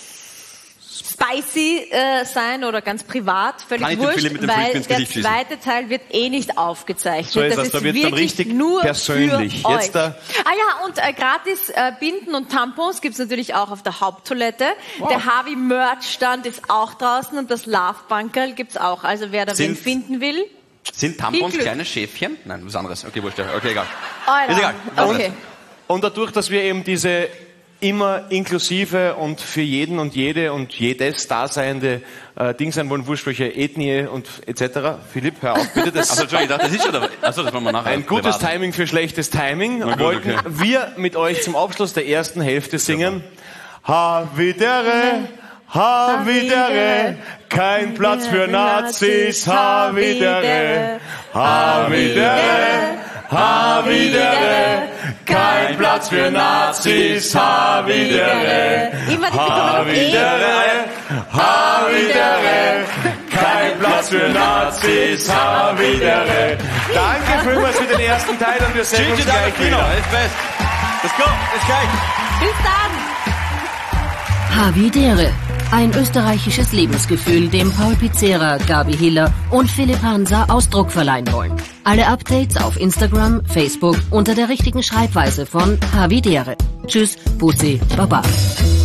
spicy sein oder ganz privat, völlig wurscht, weil der zweite Teil wird nicht aufgezeichnet. So ist das da wird dann richtig nur persönlich. Für euch. Ja, und gratis Binden und Tampons gibt's natürlich auch auf der Haupttoilette. Wow. Der Harvey-Merch-Stand ist auch draußen und das Love-Bunkerl gibt's auch. Also wer da wen finden will. Sind Tampons kleine Schäfchen? Nein, was anderes. Okay, wurscht. Okay, egal. Ist egal. Okay. Und dadurch, dass wir eben diese immer inklusive und für jeden und jede und jedes daseinende Ding sein wollen, wurscht welche Ethnie und etc. Philipp, hör auf bitte. Das, ich dachte, das ist schon dabei. Achso, das wollen wir nachher. Ein gutes Timing für schlechtes Timing. Wollten wir mit euch zum Abschluss der ersten Hälfte singen. Havidere, Havidere, kein Platz für Nazis. Havidere, Havidere, Havidere, kein Platz für Nazis. Havidere, Havidere, Havidere, kein Platz für Nazis. Havidere. Danke vielmals für den ersten Teil und wir sehen uns gleich wieder. Let's go, bis gleich. Bis dann. Havidere, ein österreichisches Lebensgefühl, dem Paul Pizzera, Gabi Hiller und Philipp Hansa Ausdruck verleihen wollen. Alle Updates auf Instagram, Facebook unter der richtigen Schreibweise von Havidere. Tschüss, Bussi, Baba.